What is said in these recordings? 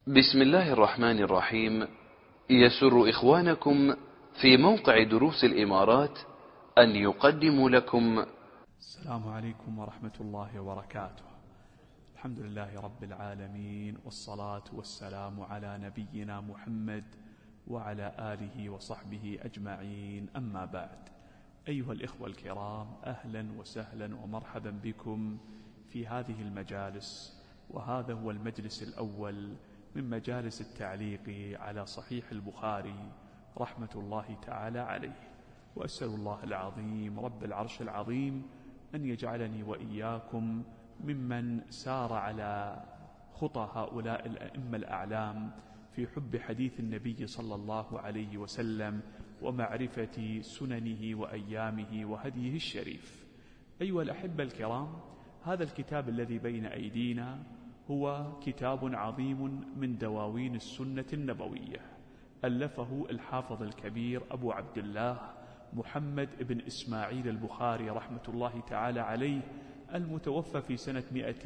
بسم الله الرحمن الرحيم. يسر إخوانكم في موقع دروس الإمارات أن يقدموا لكم السلام عليكم ورحمة الله وبركاته. الحمد لله رب العالمين، والصلاة والسلام على نبينا محمد وعلى آله وصحبه أجمعين، أما بعد. أيها الإخوة الكرام، أهلا وسهلا ومرحبا بكم في هذه المجالس، وهذا هو المجلس الأول من مجالس التعليق على صحيح البخاري رحمة الله تعالى عليه. وأسأل الله العظيم رب العرش العظيم أن يجعلني وإياكم ممن سار على خطى هؤلاء الأئمة الأعلام في حب حديث النبي صلى الله عليه وسلم ومعرفة سننه وأيامه وهديه الشريف. أيها الأحبة الكرام، هذا الكتاب الذي بين أيدينا هو كتاب عظيم من دواوين السنة النبوية، ألفه الحافظ الكبير أبو عبد الله محمد بن إسماعيل البخاري رحمة الله تعالى عليه، المتوفى في سنة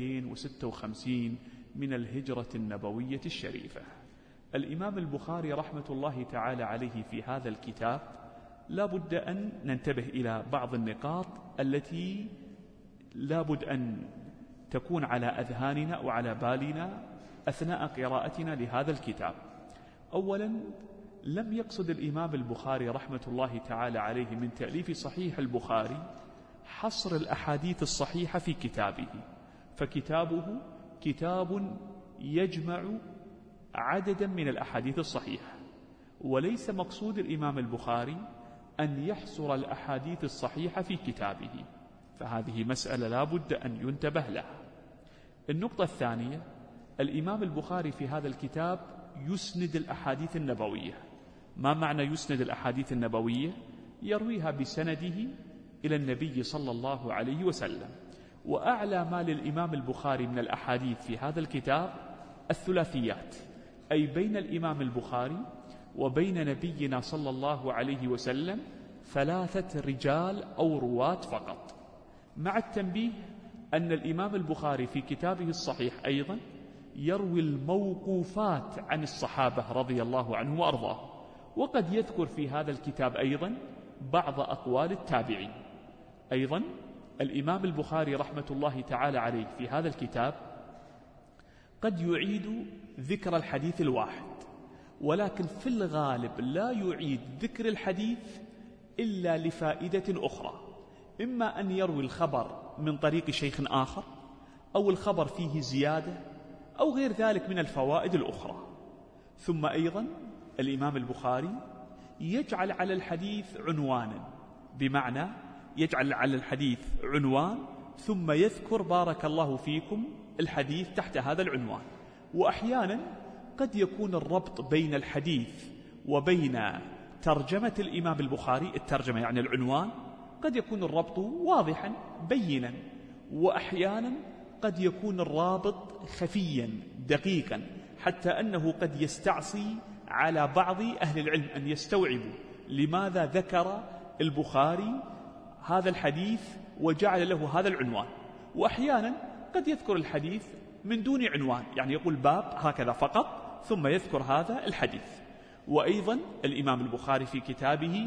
256 من الهجرة النبوية الشريفة. الإمام البخاري رحمة الله تعالى عليه في هذا الكتاب لا بد أن ننتبه إلى بعض النقاط التي لا بد أن تكون على أذهاننا وعلى بالنا أثناء قراءتنا لهذا الكتاب. أولا، لم يقصد الإمام البخاري رحمة الله تعالى عليه من تأليف صحيح البخاري حصر الأحاديث الصحيحة في كتابه، فكتابه كتاب يجمع عددا من الأحاديث الصحيحة، وليس مقصود الإمام البخاري أن يحصر الأحاديث الصحيحة في كتابه، فهذه مسألة لا بد أن ينتبه لها. النقطة الثانية، الإمام البخاري في هذا الكتاب يسند الأحاديث النبوية. ما معنى يسند الأحاديث النبوية؟ يرويها بسنده إلى النبي صلى الله عليه وسلم. وأعلى ما للإمام البخاري من الأحاديث في هذا الكتاب الثلاثيات، أي بين الإمام البخاري وبين نبينا صلى الله عليه وسلم 3 رجال أو رواة فقط، مع التنبيه أن الإمام البخاري في كتابه الصحيح أيضا يروي الموقوفات عن الصحابة رضي الله عنهم وأرضاهم، وقد يذكر في هذا الكتاب أيضا بعض أقوال التابعين. أيضا الإمام البخاري رحمة الله تعالى عليه في هذا الكتاب قد يعيد ذكر الحديث الواحد، ولكن في الغالب لا يعيد ذكر الحديث إلا لفائدة أخرى، إما أن يروي الخبر من طريق شيخ آخر، أو الخبر فيه زيادة، أو غير ذلك من الفوائد الأخرى. ثم أيضا الإمام البخاري يجعل على الحديث عنوانا، بمعنى يجعل على الحديث عنوان ثم يذكر بارك الله فيكم الحديث تحت هذا العنوان. وأحيانا قد يكون الربط بين الحديث وبين ترجمة الإمام البخاري، الترجمة يعني العنوان، قد يكون الربط واضحا بينا، وأحيانا قد يكون الرابط خفيا دقيقا، حتى أنه قد يستعصي على بعض أهل العلم أن يستوعبوا لماذا ذكر البخاري هذا الحديث وجعل له هذا العنوان. وأحيانا قد يذكر الحديث من دون عنوان، يعني يقول باب هكذا فقط ثم يذكر هذا الحديث. وأيضا الإمام البخاري في كتابه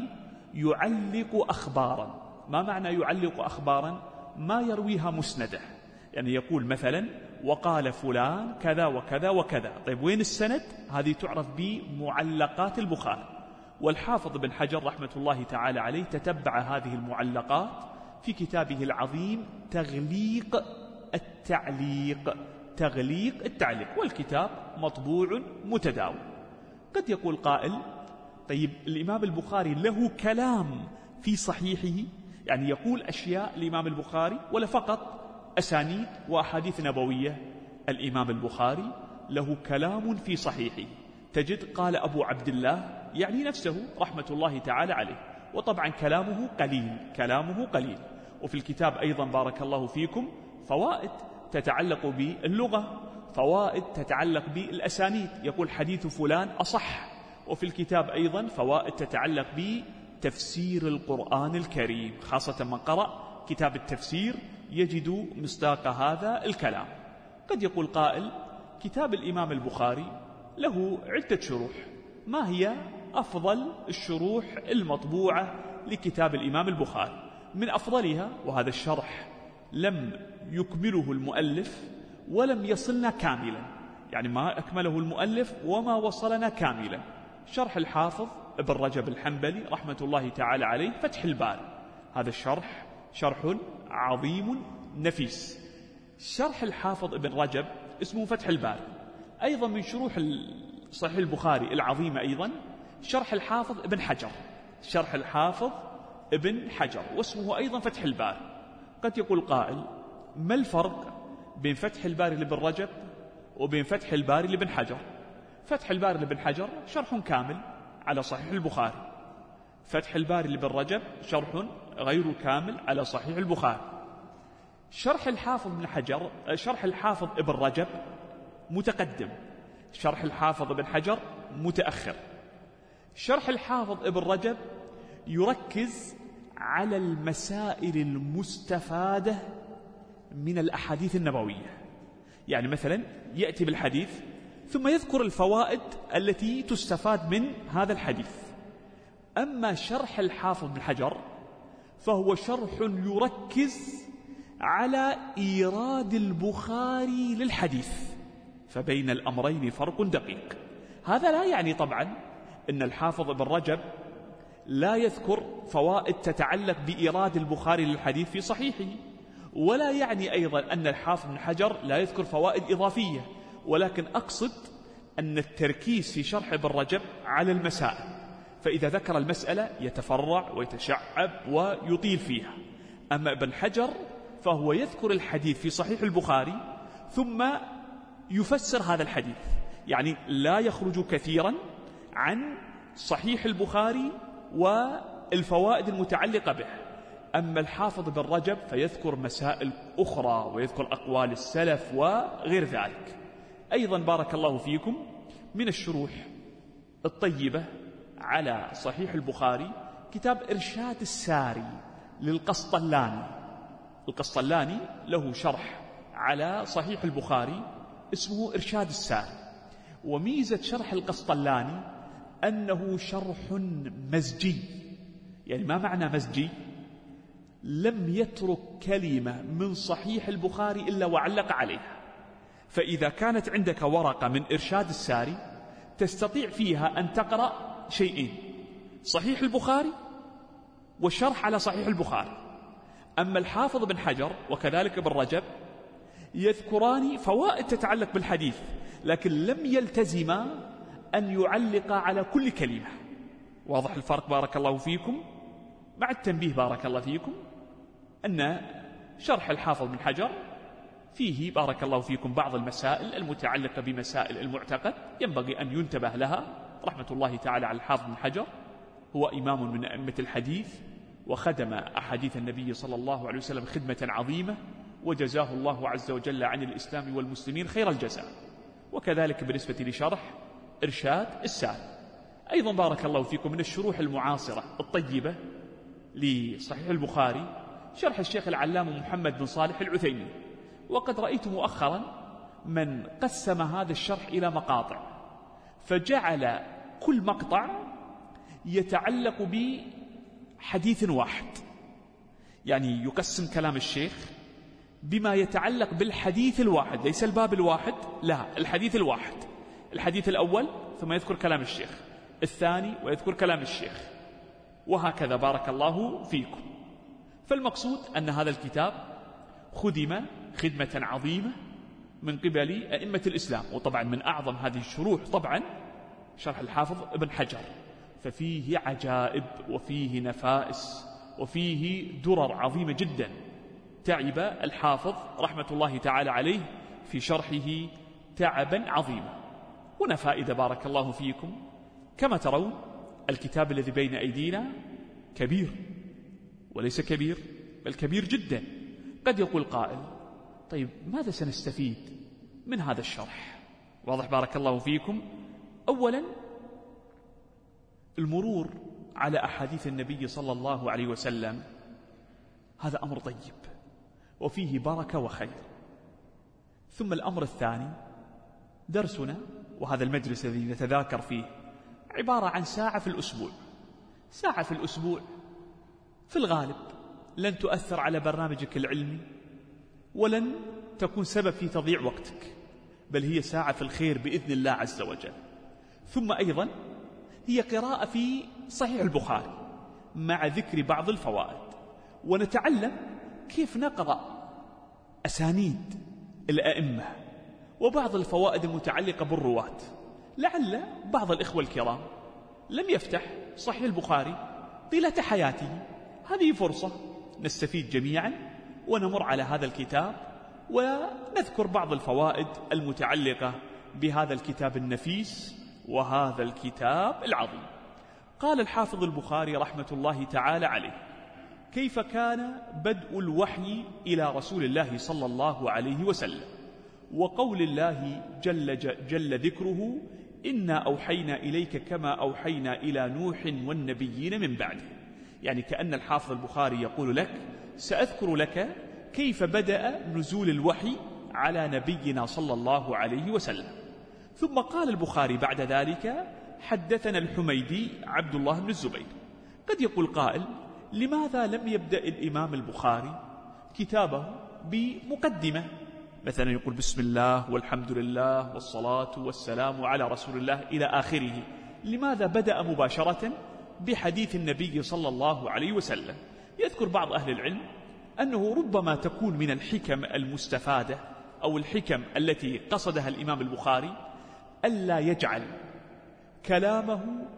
يعلق أخبارا. ما معنى يعلق أخبارا؟ ما يرويها مسندة، يعني يقول مثلا وقال فلان كذا وكذا وكذا. طيب وين السند؟ هذه تعرف بمعلقات البخاري. والحافظ بن حجر رحمة الله تعالى عليه تتبع هذه المعلقات في كتابه العظيم تغليق التعليق، تغليق التعليق، والكتاب مطبوع متداول. قد يقول قائل طيب الإمام البخاري له كلام في صحيحه، يعني يقول أشياء الإمام البخاري ولا فقط أسانيد وأحاديث نبوية؟ الإمام البخاري له كلام في صحيحه، تجد قال أبو عبد الله يعني نفسه رحمة الله تعالى عليه، وطبعا كلامه قليل، كلامه قليل. وفي الكتاب أيضا بارك الله فيكم فوائد تتعلق باللغة، فوائد تتعلق بالأسانيد، يقول حديث فلان أصح. وفي الكتاب أيضا فوائد تتعلق بتفسير القرآن الكريم، خاصة من قرأ كتاب التفسير يجد مصداق هذا الكلام. قد يقول قائل كتاب الإمام البخاري له عدة شروح. ما هي أفضل الشروح المطبوعة لكتاب الإمام البخاري؟ من أفضلها، وهذا الشرح لم يكمله المؤلف ولم يصلنا كاملا، يعني ما أكمله المؤلف وما وصلنا كاملا، شرح الحافظ ابن رجب الحنبلي رحمة الله تعالى عليه، فتح الباري. هذا الشرح شرح عظيم نفيس. شرح الحافظ ابن رجب اسمه فتح الباري. أيضا من شروح صحيح البخاري العظيمة أيضا شرح الحافظ ابن حجر، شرح الحافظ ابن حجر، واسمه أيضا فتح الباري. قد يقول قائل: ما الفرق بين فتح الباري لابن رجب وبين فتح الباري لابن حجر؟ فتح الباري لابن حجر شرح كامل على صحيح البخاري، فتح الباري لابن رجب شرح غير كامل على صحيح البخاري. شرح الحافظ ابن حجر، شرح الحافظ ابن رجب متقدم، شرح الحافظ ابن حجر متأخر. شرح الحافظ ابن رجب يركز على المسائل المستفادة من الأحاديث النبوية، يعني مثلا يأتي بالحديث ثم يذكر الفوائد التي تستفاد من هذا الحديث. أما شرح الحافظ ابن حجر فهو شرح يركز على إيراد البخاري للحديث، فبين الأمرين فرق دقيق. هذا لا يعني طبعا أن الحافظ ابن رجب لا يذكر فوائد تتعلق بإيراد البخاري للحديث في صحيحه، ولا يعني أيضا أن الحافظ ابن حجر لا يذكر فوائد إضافية، ولكن أقصد أن التركيز في شرح ابن رجب على المسائل، فإذا ذكر المسألة يتفرع ويتشعب ويطيل فيها. أما ابن حجر فهو يذكر الحديث في صحيح البخاري ثم يفسر هذا الحديث، يعني لا يخرج كثيرا عن صحيح البخاري والفوائد المتعلقة به. أما الحافظ ابن رجب فيذكر مسائل أخرى ويذكر أقوال السلف وغير ذلك. أيضا بارك الله فيكم من الشروح الطيبة على صحيح البخاري كتاب إرشاد الساري للقسطلاني. القسطلاني له شرح على صحيح البخاري اسمه إرشاد الساري. وميزة شرح القسطلاني أنه شرح مزجي. يعني ما معنى مزجي؟ لم يترك كلمة من صحيح البخاري إلا وعلق عليها. فإذا كانت عندك ورقة من إرشاد الساري تستطيع فيها أن تقرأ شيئين: صحيح البخاري والشرح على صحيح البخاري. أما الحافظ بن حجر وكذلك ابن رجب يذكران فوائد تتعلق بالحديث، لكن لم يلتزما أن يعلق على كل كلمة. واضح الفرق بارك الله فيكم؟ مع التنبيه بارك الله فيكم أن شرح الحافظ بن حجر فيه بارك الله فيكم بعض المسائل المتعلقة بمسائل المعتقد ينبغي أن ينتبه لها. رحمة الله تعالى على الحافظ بن حجر، هو إمام من أئمة الحديث وخدم أحاديث النبي صلى الله عليه وسلم خدمة عظيمة، وجزاه الله عز وجل عن الإسلام والمسلمين خير الجزاء. وكذلك بالنسبة لشرح إرشاد الساري أيضا بارك الله فيكم من الشروح المعاصرة الطيبة لصحيح البخاري شرح الشيخ العلامة محمد بن صالح العثيمين. وقد رأيت مؤخرا من قسم هذا الشرح إلى مقاطع، فجعل كل مقطع يتعلق بحديث واحد، يعني يقسم كلام الشيخ بما يتعلق بالحديث الواحد، ليس الباب الواحد، لا، الحديث الواحد. الحديث الأول ثم يذكر كلام الشيخ، الثاني ويذكر كلام الشيخ، وهكذا بارك الله فيكم. فالمقصود أن هذا الكتاب خدم خدمة عظيمة من قبل أئمة الإسلام. وطبعا من أعظم هذه الشروح طبعا شرح الحافظ ابن حجر، ففيه عجائب وفيه نفائس وفيه درر عظيمة جدا. تعب الحافظ رحمة الله تعالى عليه في شرحه تعبا عظيما. هنا فائدة بارك الله فيكم، كما ترون الكتاب الذي بين أيدينا كبير، وليس كبير بل كبير جدا. قد يقول قائل: طيب ماذا سنستفيد من هذا الشرح؟ واضح بارك الله فيكم. أولا المرور على أحاديث النبي صلى الله عليه وسلم، هذا أمر طيب وفيه بركة وخير. ثم الأمر الثاني درسنا وهذا المجلس الذي نتذاكر فيه عبارة عن ساعة في الأسبوع. ساعة في الأسبوع في الغالب لن تؤثر على برنامجك العلمي ولن تكون سبب في تضييع وقتك، بل هي ساعة في الخير بإذن الله عز وجل. ثم أيضا هي قراءة في صحيح البخاري مع ذكر بعض الفوائد، ونتعلم كيف نقرأ أسانيد الأئمة وبعض الفوائد المتعلقة بالرواة. لعل بعض الإخوة الكرام لم يفتح صحيح البخاري طيلة حياته، هذه فرصة نستفيد جميعا ونمر على هذا الكتاب ونذكر بعض الفوائد المتعلقة بهذا الكتاب النفيس وهذا الكتاب العظيم. قال الحافظ البخاري رحمة الله تعالى عليه: كيف كان بدء الوحي إلى رسول الله صلى الله عليه وسلم، وقول الله جل ذكره: إنا أوحينا إليك كما أوحينا إلى نوح والنبيين من بعده. يعني كأن الحافظ البخاري يقول لك: سأذكر لك كيف بدأ نزول الوحي على نبينا صلى الله عليه وسلم. ثم قال البخاري بعد ذلك: حدثنا الحميدي عبد الله بن الزبير. قد يقول قائل: لماذا لم يبدأ الإمام البخاري كتابه بمقدمة؟ مثلا يقول: بسم الله والحمد لله والصلاة والسلام على رسول الله إلى آخره. لماذا بدأ مباشرة بحديث النبي صلى الله عليه وسلم؟ يذكر بعض أهل العلم أنه ربما تكون من الحكم المستفادة أو الحكم التي قصدها الإمام البخاري ألا يجعل كلامه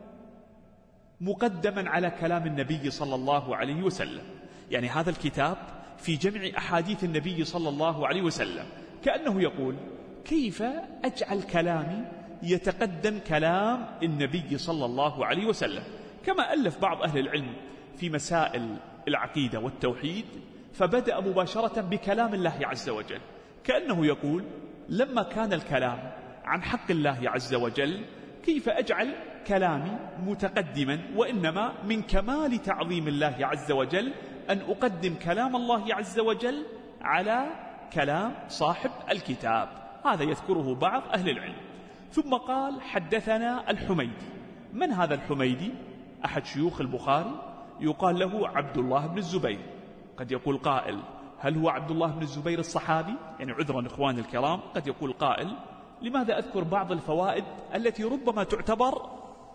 مقدما على كلام النبي صلى الله عليه وسلم. يعني هذا الكتاب في جمع أحاديث النبي صلى الله عليه وسلم، كأنه يقول: كيف أجعل كلامي يتقدم كلام النبي صلى الله عليه وسلم؟ كما ألف بعض أهل العلم في مسائل العقيدة والتوحيد فبدأ مباشرة بكلام الله عز وجل، كأنه يقول: لما كان الكلام عن حق الله عز وجل كيف أجعل كلامي متقدما، وإنما من كمال تعظيم الله عز وجل أن أقدم كلام الله عز وجل على كلام صاحب الكتاب. هذا يذكره بعض أهل العلم. ثم قال: حدثنا الحميدي. من هذا الحميدي؟ أحد شيوخ البخاري، يقال له عبد الله بن الزبير. قد يقول قائل: هل هو عبد الله بن الزبير الصحابي؟ يعني عذرا إخواني الكرام، قد يقول قائل: لماذا أذكر بعض الفوائد التي ربما تعتبر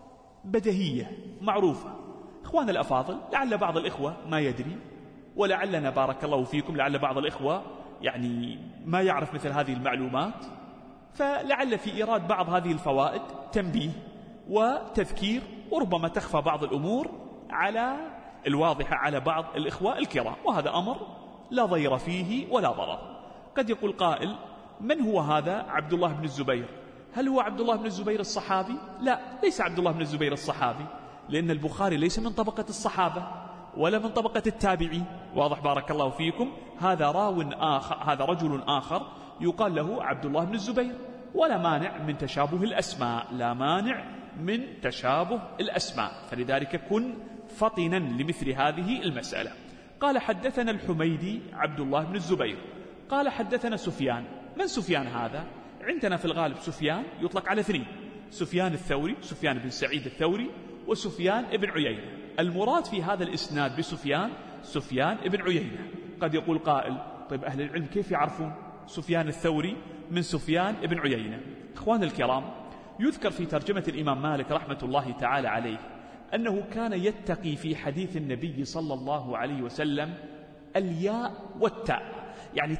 بديهية معروفة؟ إخوان الأفاضل، لعل بعض الإخوة ما يدري، ولعلنا بارك الله فيكم لعل بعض الإخوة يعني ما يعرف مثل هذه المعلومات، فلعل في إيراد بعض هذه الفوائد تنبيه وتذكير، وربما تخفى بعض الأمور على الواضحة على بعض الإخوة الكرام، وهذا أمر لا ضير فيه ولا ضرر. قد يقول قائل: من هو هذا عبد الله بن الزبير؟ هل هو عبد الله بن الزبير الصحابي؟ لا، ليس عبد الله بن الزبير الصحابي، لأن البخاري ليس من طبقة الصحابة ولا من طبقة التابعين. واضح بارك الله فيكم؟ هذا راو آخر، هذا رجل آخر يقال له عبد الله بن الزبير. ولا مانع من تشابه الأسماء، لا مانع من تشابه الأسماء، فلذلك كن فطنا لمثل هذه المسألة. قال: حدثنا الحميدي عبد الله بن الزبير. قال: حدثنا سفيان. من سفيان هذا؟ عندنا في الغالب سفيان يطلق على اثنين: سفيان الثوري، سفيان بن سعيد الثوري، وسفيان ابن عيينة. المراد في هذا الإسناد بسفيان سفيان ابن عيينة. قد يقول قائل: طيب أهل العلم كيف يعرفون سفيان الثوري من سفيان ابن عيينة؟ إخوان الكرام، يذكر في ترجمة الإمام مالك رحمة الله تعالى عليه أنه كان يتقي في حديث النبي صلى الله عليه وسلم الياء والتاء. يعني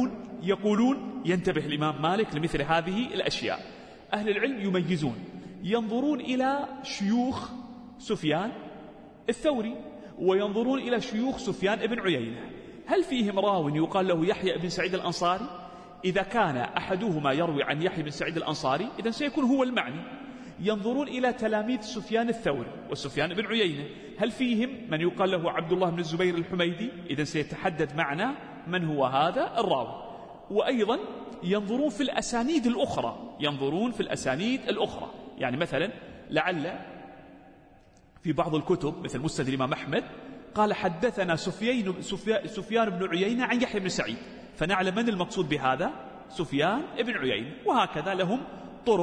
يقولون ينتبه الإمام مالك لمثل هذه الأشياء. أهل العلم يميزون، ينظرون إلى شيوخ سفيان الثوري وينظرون إلى شيوخ سفيان ابن عيينة، هل فيهم راو يقال له يحيى بن سعيد الأنصاري؟ إذا كان أحدهما يروي عن يحيى بن سعيد الأنصاري إذن سيكون هو المعني. ينظرون إلى تلاميذ سفيان الثوري وسفيان بن عيينة، هل فيهم من يقال له عبد الله بن الزبير الحميدي؟ إذن سيتحدد معنا من هو هذا الراوي. وأيضا ينظرون في الأسانيد الأخرى، يعني مثلا لعل في بعض الكتب مثل مسند الإمام أحمد قال: حدثنا سفيان بن عيينة عن يحيى بن سعيد، فنعلم من المقصود بهذا، سفيان بن عيينة. وهكذا لهم طرق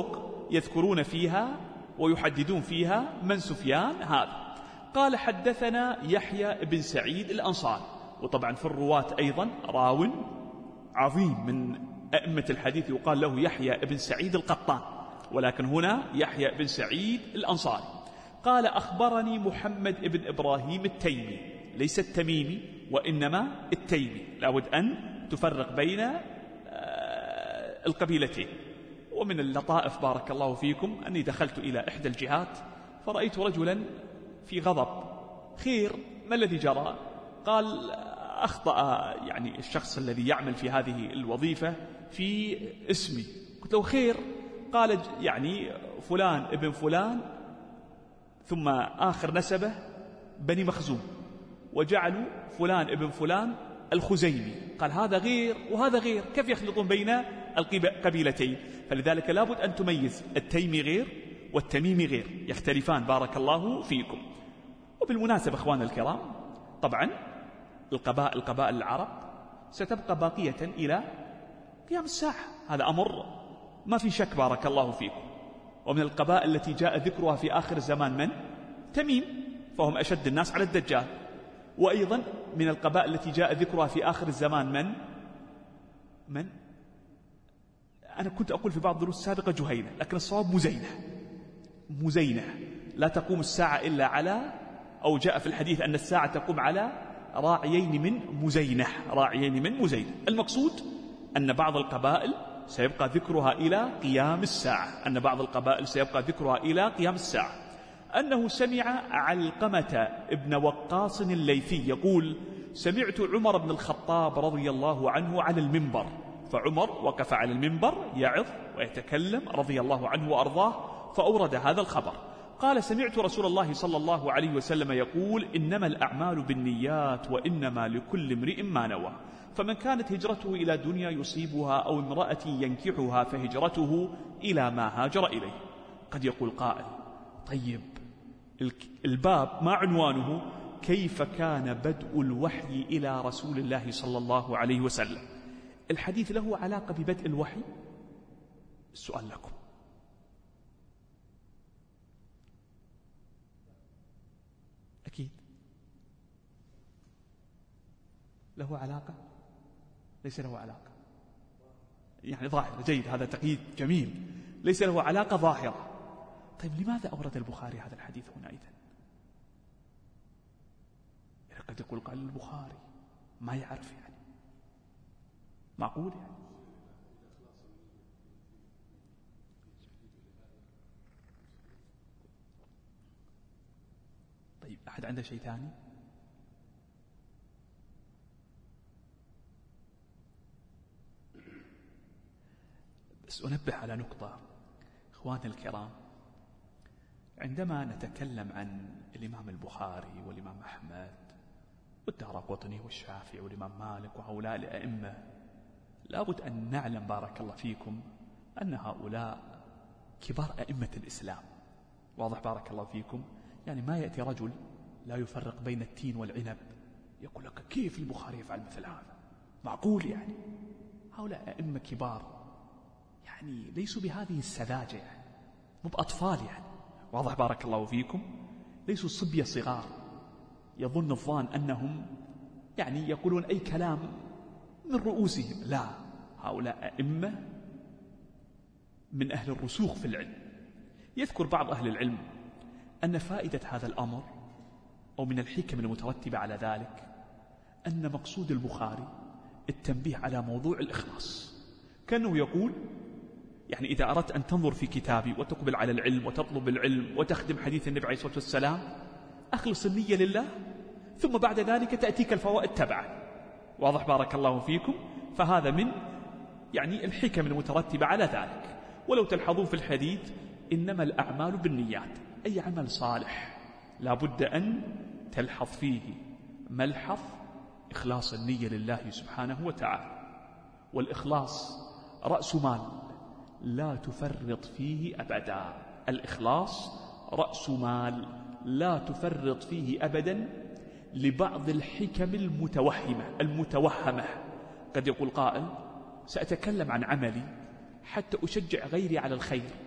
يذكرون فيها ويحددون فيها من سفيان هذا. قال حدثنا يحيى بن سعيد الأنصاري، وطبعا في الرواة أيضا راو عظيم من أئمة الحديث يقال له يحيى بن سعيد القطان، ولكن هنا يحيى بن سعيد الأنصاري. قال أخبرني محمد بن إبراهيم التيمي، ليس التميمي وإنما التيمي، لابد أن تفرق بين القبيلتين. ومن اللطائف بارك الله فيكم أني دخلت إلى إحدى الجهات فرأيت رجلا في غضب، خير ما الذي جرى؟ قال أخطأ يعني الشخص الذي يعمل في هذه الوظيفة في اسمي. قلت له خير؟ قال يعني فلان ابن فلان ثم آخر نسبه بني مخزوم، وجعلوا فلان ابن فلان الخزيمي. قال هذا غير وهذا غير، كيف يخلطون بين القبيلتين؟ فلذلك لابد أن تميز التيمي غير والتميمي غير، يختلفان بارك الله فيكم. وبالمناسبة أخواننا الكرام، طبعا القبائل العرب ستبقى باقية إلى قيام الساعة، هذا أمر ما في شك بارك الله فيكم. ومن القبائل التي جاء ذكرها في آخر الزمان من؟ تميم، فهم أشد الناس على الدجال. وأيضا من القبائل التي جاء ذكرها في آخر الزمان من؟ أنا كنت أقول في بعض الدروس السابقة جهينة، لكن الصواب مزينة. لا تقوم الساعة إلا على، أو جاء في الحديث أن الساعة تقوم على راعيين من مزينة. المقصود أن بعض القبائل سيبقى ذكرها إلى قيام الساعة. أنه سمع علقمة ابن وقاص الليثي يقول سمعت عمر بن الخطاب رضي الله عنه على المنبر، فعمر وقف على المنبر يعظ ويتكلم رضي الله عنه وأرضاه، فأورد هذا الخبر. قال سمعت رسول الله صلى الله عليه وسلم يقول إنما الأعمال بالنيات وإنما لكل امرئ ما نوى، فمن كانت هجرته إلى دنيا يصيبها أو امرأة ينكحها فهجرته إلى ما هاجر إليه. قد يقول قائل طيب الباب ما عنوانه كيف كان بدء الوحي إلى رسول الله صلى الله عليه وسلم؟ الحديث له علاقة ببدء الوحي؟ السؤال لكم. أكيد له علاقة؟ ليس له علاقة، يعني ظاهرة. جيد، هذا تقييد جميل. ليس له علاقة ظاهرة. طيب لماذا أورد البخاري هذا الحديث هنا إذن؟ يعني قد يقول قال البخاري ما يعرف، يعني معقول يعني؟ طيب أحد عنده شيء ثاني؟ بس أنبه على نقطة إخواني الكرام، عندما نتكلم عن الإمام البخاري والإمام أحمد والدارقطني والشافعي والإمام مالك وهؤلاء الأئمة، لابد أن نعلم بارك الله فيكم أن هؤلاء كبار أئمة الإسلام. واضح بارك الله فيكم؟ يعني ما يأتي رجل لا يفرق بين التين والعنب يقول لك كيف البخاري يفعل مثل هذا؟ معقول يعني؟ هؤلاء أئمة كبار، يعني ليسوا بهذه السذاجة، يعني مو بأطفال يعني. واضح بارك الله فيكم؟ ليسوا صبية صغار يظن الظان أنهم يعني يقولون أي كلام من رؤوسهم. لا، هؤلاء أئمة من أهل الرسوخ في العلم. يذكر بعض أهل العلم أن فائدة هذا الأمر أو من الحكم المترتبة على ذلك أن مقصود البخاري التنبيه على موضوع الإخلاص. كأنه يقول يعني إذا أردت أن تنظر في كتابي وتقبل على العلم وتطلب العلم وتخدم حديث النبي عليه الصلاة والسلام، أخلص النية لله، ثم بعد ذلك تأتيك الفوائد تبعا. واضح بارك الله فيكم؟ فهذا من يعني الحكم المترتبة على ذلك. ولو تلحظون في الحديث إنما الأعمال بالنيات، أي عمل صالح لابد أن تلحظ فيه ملحظ إخلاص النية لله سبحانه وتعالى. والإخلاص رأس مال لا تفرط فيه أبدا. الإخلاص رأس مال لا تفرط فيه أبدا، لبعض الحكم المتوهمة. قد يقول قائل سأتكلم عن عملي حتى أشجع غيري على الخير،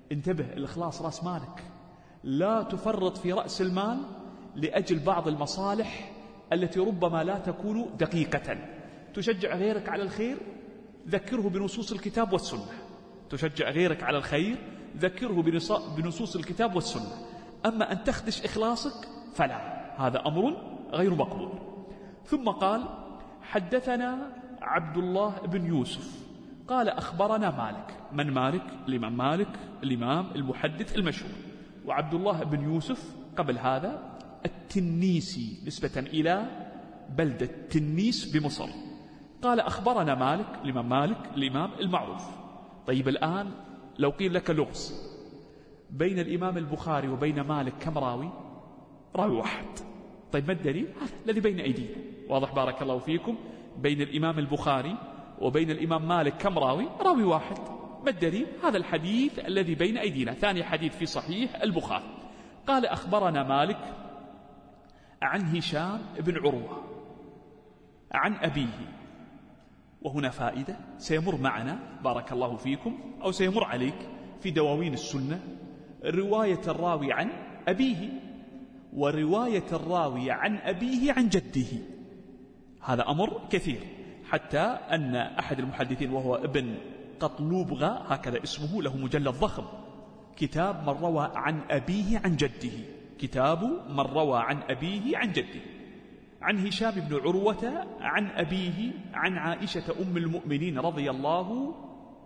انتبه، الإخلاص رأس مالك، لا تفرط في رأس المال لأجل بعض المصالح التي ربما لا تكون دقيقة. تشجع غيرك على الخير، ذكره بنصوص الكتاب والسنة. تشجع غيرك على الخير، ذكره بنصوص الكتاب والسنة. أما أن تخدش إخلاصك فلا، هذا أمر غير مقبول. ثم قال: حدثنا عبد الله بن يوسف قال أخبرنا مالك. من مالك؟ الإمام مالك، الإمام المحدث المشهور. وعبد الله بن يوسف قبل هذا التنيسي نسبة إلى بلدة تنيس بمصر. قال أخبرنا مالك، الإمام مالك الإمام المعروف. طيب الآن لو قيل لك لغز بين الإمام البخاري وبين مالك كم راوي؟ راوي واحد. طيب ما الدليل؟ هذا الذي بين أيدينا. واضح بارك الله فيكم؟ بين الإمام البخاري وبين الإمام مالك كم راوي؟ راوي واحد. ما الدليل؟ هذا الحديث الذي بين أيدينا، ثاني حديث في صحيح البخاري. قال أخبرنا مالك عن هشام بن عروة عن أبيه. وهنا فائدة سيمر معنا بارك الله فيكم، أو سيمر عليك في دواوين السنة، رواية الراوي عن أبيه ورواية الراوي عن أبيه عن جده. هذا أمر كثير، حتى أن أحد المحدثين وهو ابن قطلوبغة هكذا اسمه، له مجلد ضخم، كتاب من روى عن أبيه عن جده، كتاب من روى عن أبيه عن جده. عن هشام بن عروة عن أبيه عن عائشة أم المؤمنين رضي الله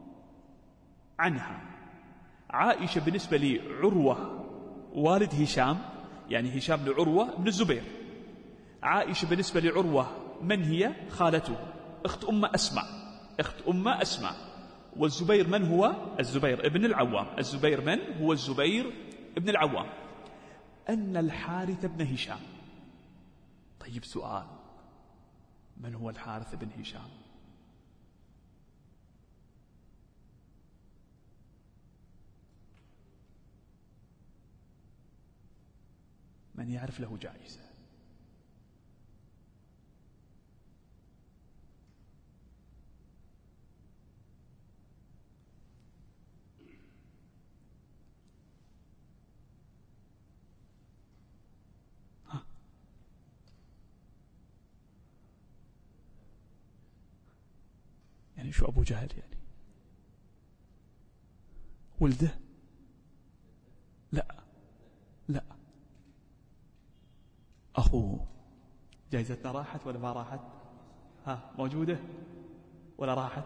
عنها. عائشة بالنسبة لعروة والد هشام، يعني هشام بن عروة بن الزبير. عائشة بالنسبة لعروة من هي؟ خالته، أخت أم أسماء، أخت أم أسماء. والزبير من هو؟ الزبير ابن العوام. الزبير من هو؟ الزبير ابن العوام. أن الحارث بن هشام. طيب سؤال، من هو الحارث بن هشام؟ من يعرف له جائزة؟ يعني شو أبو جهل يعني؟ ولده؟ لا أخوه. جائزتنا راحت ولا ما راحت؟ موجودة ولا راحت؟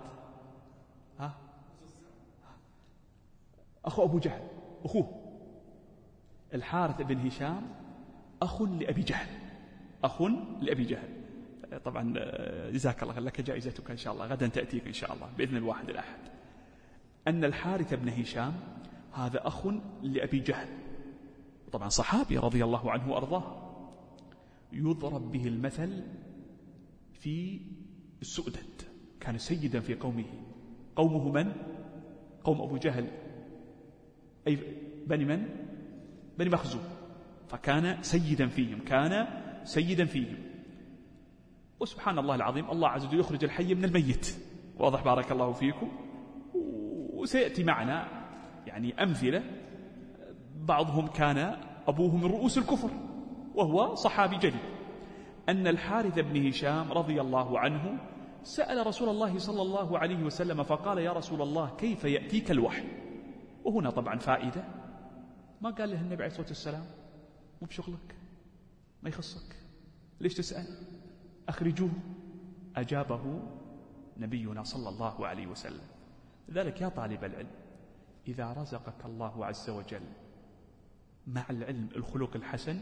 أخو أبو جهل، أخوه الحارث بن هشام أخ لأبي جهل، أخ لأبي جهل. طبعا جزاك الله لك جائزتك إن شاء الله، غدا تأتيك إن شاء الله بإذن الواحد الأحد. أن الحارث بن هشام هذا أخ لأبي جهل، طبعا صحابي رضي الله عنه وأرضاه، يضرب به المثل في السؤدد. كان سيدا في قومه. قومه من؟ قوم أبو جهل، أي بني من؟ بني مخزوم. فكان سيدا فيهم، كان سيدا فيهم. وسبحان الله العظيم، الله عز وجل يخرج الحي من الميت. واضح بارك الله فيكم؟ وسيأتي معنا يعني أمثلة. بعضهم كان أبوه من رؤوس الكفر وهو صحابي جليل. أن الحارث بن هشام رضي الله عنه سأل رسول الله صلى الله عليه وسلم فقال: يا رسول الله كيف يأتيك الوحي؟ وهنا طبعا فائدة، ما قال له النبي عليه الصلاة والسلام مو بشغلك، ما يخصك، ليش تسأل؟ أخرجوه. أجابه نبينا صلى الله عليه وسلم. لذلك يا طالب العلم، إذا رزقك الله عز وجل مع العلم الخلق الحسن،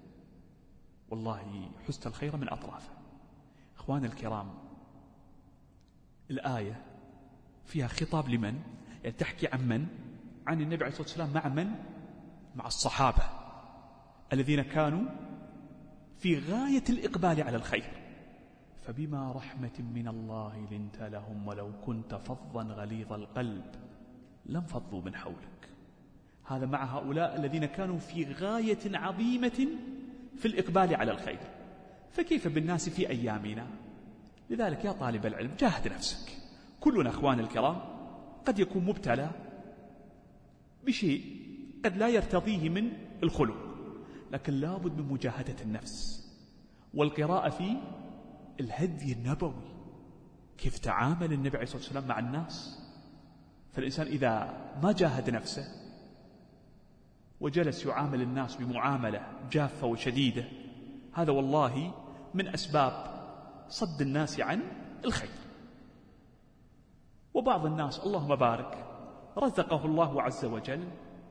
والله حست الخير من أطرافه. إخوان الكرام، الآية فيها خطاب لمن؟ يعني تحكي عن من؟ عن النبي عليه الصلاة والسلام. مع من؟ مع الصحابة الذين كانوا في غاية الإقبال على الخير. فبما رحمة من الله لنت لهم ولو كنت فظا غليظ القلب لانفضوا من حولك. هذا مع هؤلاء الذين كانوا في غاية عظيمة في الإقبال على الخير، فكيف بالناس في أيامنا؟ لذلك يا طالب العلم جاهد نفسك. كلنا أخوان الكرام قد يكون مبتلى بشيء قد لا يرتضيه من الخلق، لكن لابد من مجاهدة النفس والقراءة في الهدي النبوي، كيف تعامل النبي عليه الصلاة والسلام مع الناس. فالإنسان إذا ما جاهد نفسه وجلس يعامل الناس بمعاملة جافة وشديدة، هذا والله من أسباب صد الناس عن الخير. وبعض الناس اللهم بارك رزقه الله عز وجل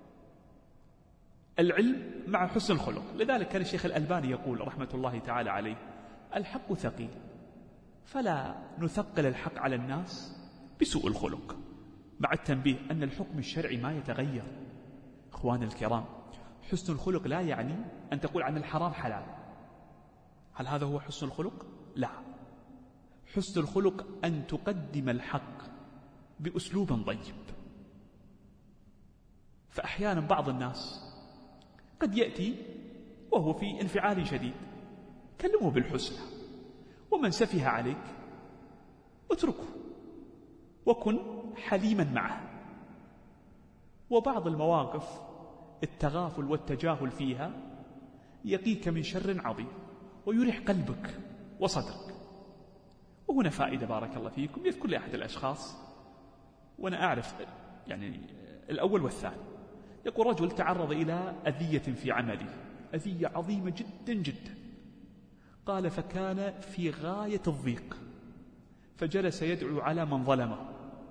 العلم مع حسن الخلق، لذلك كان الشيخ الألباني يقول رحمة الله تعالى عليه: الحق ثقيل، فلا نثقل الحق على الناس بسوء الخلق، مع التنبيه أن الحكم الشرعي ما يتغير. إخواني الكرام، حسن الخلق لا يعني أن تقول عن الحرام حلال. هل هذا هو حسن الخلق؟ لا. حسن الخلق أن تقدم الحق بأسلوب طيب. فأحيانا بعض الناس قد يأتي وهو في انفعال شديد، كلمه بالحسنى، ومن سفه عليك اتركه وكن حليما معه. وبعض المواقف التغافل والتجاهل فيها يقيك من شر عظيم ويريح قلبك وصدرك. وهنا فائدة بارك الله فيكم يذكر لأحد الأشخاص، وأنا أعرف يعني الأول والثاني، يقول: رجل تعرض إلى أذية في عمله، أذية عظيمة جدا جدا. قال: فكان في غاية الضيق، فجلس يدعو على من ظلمه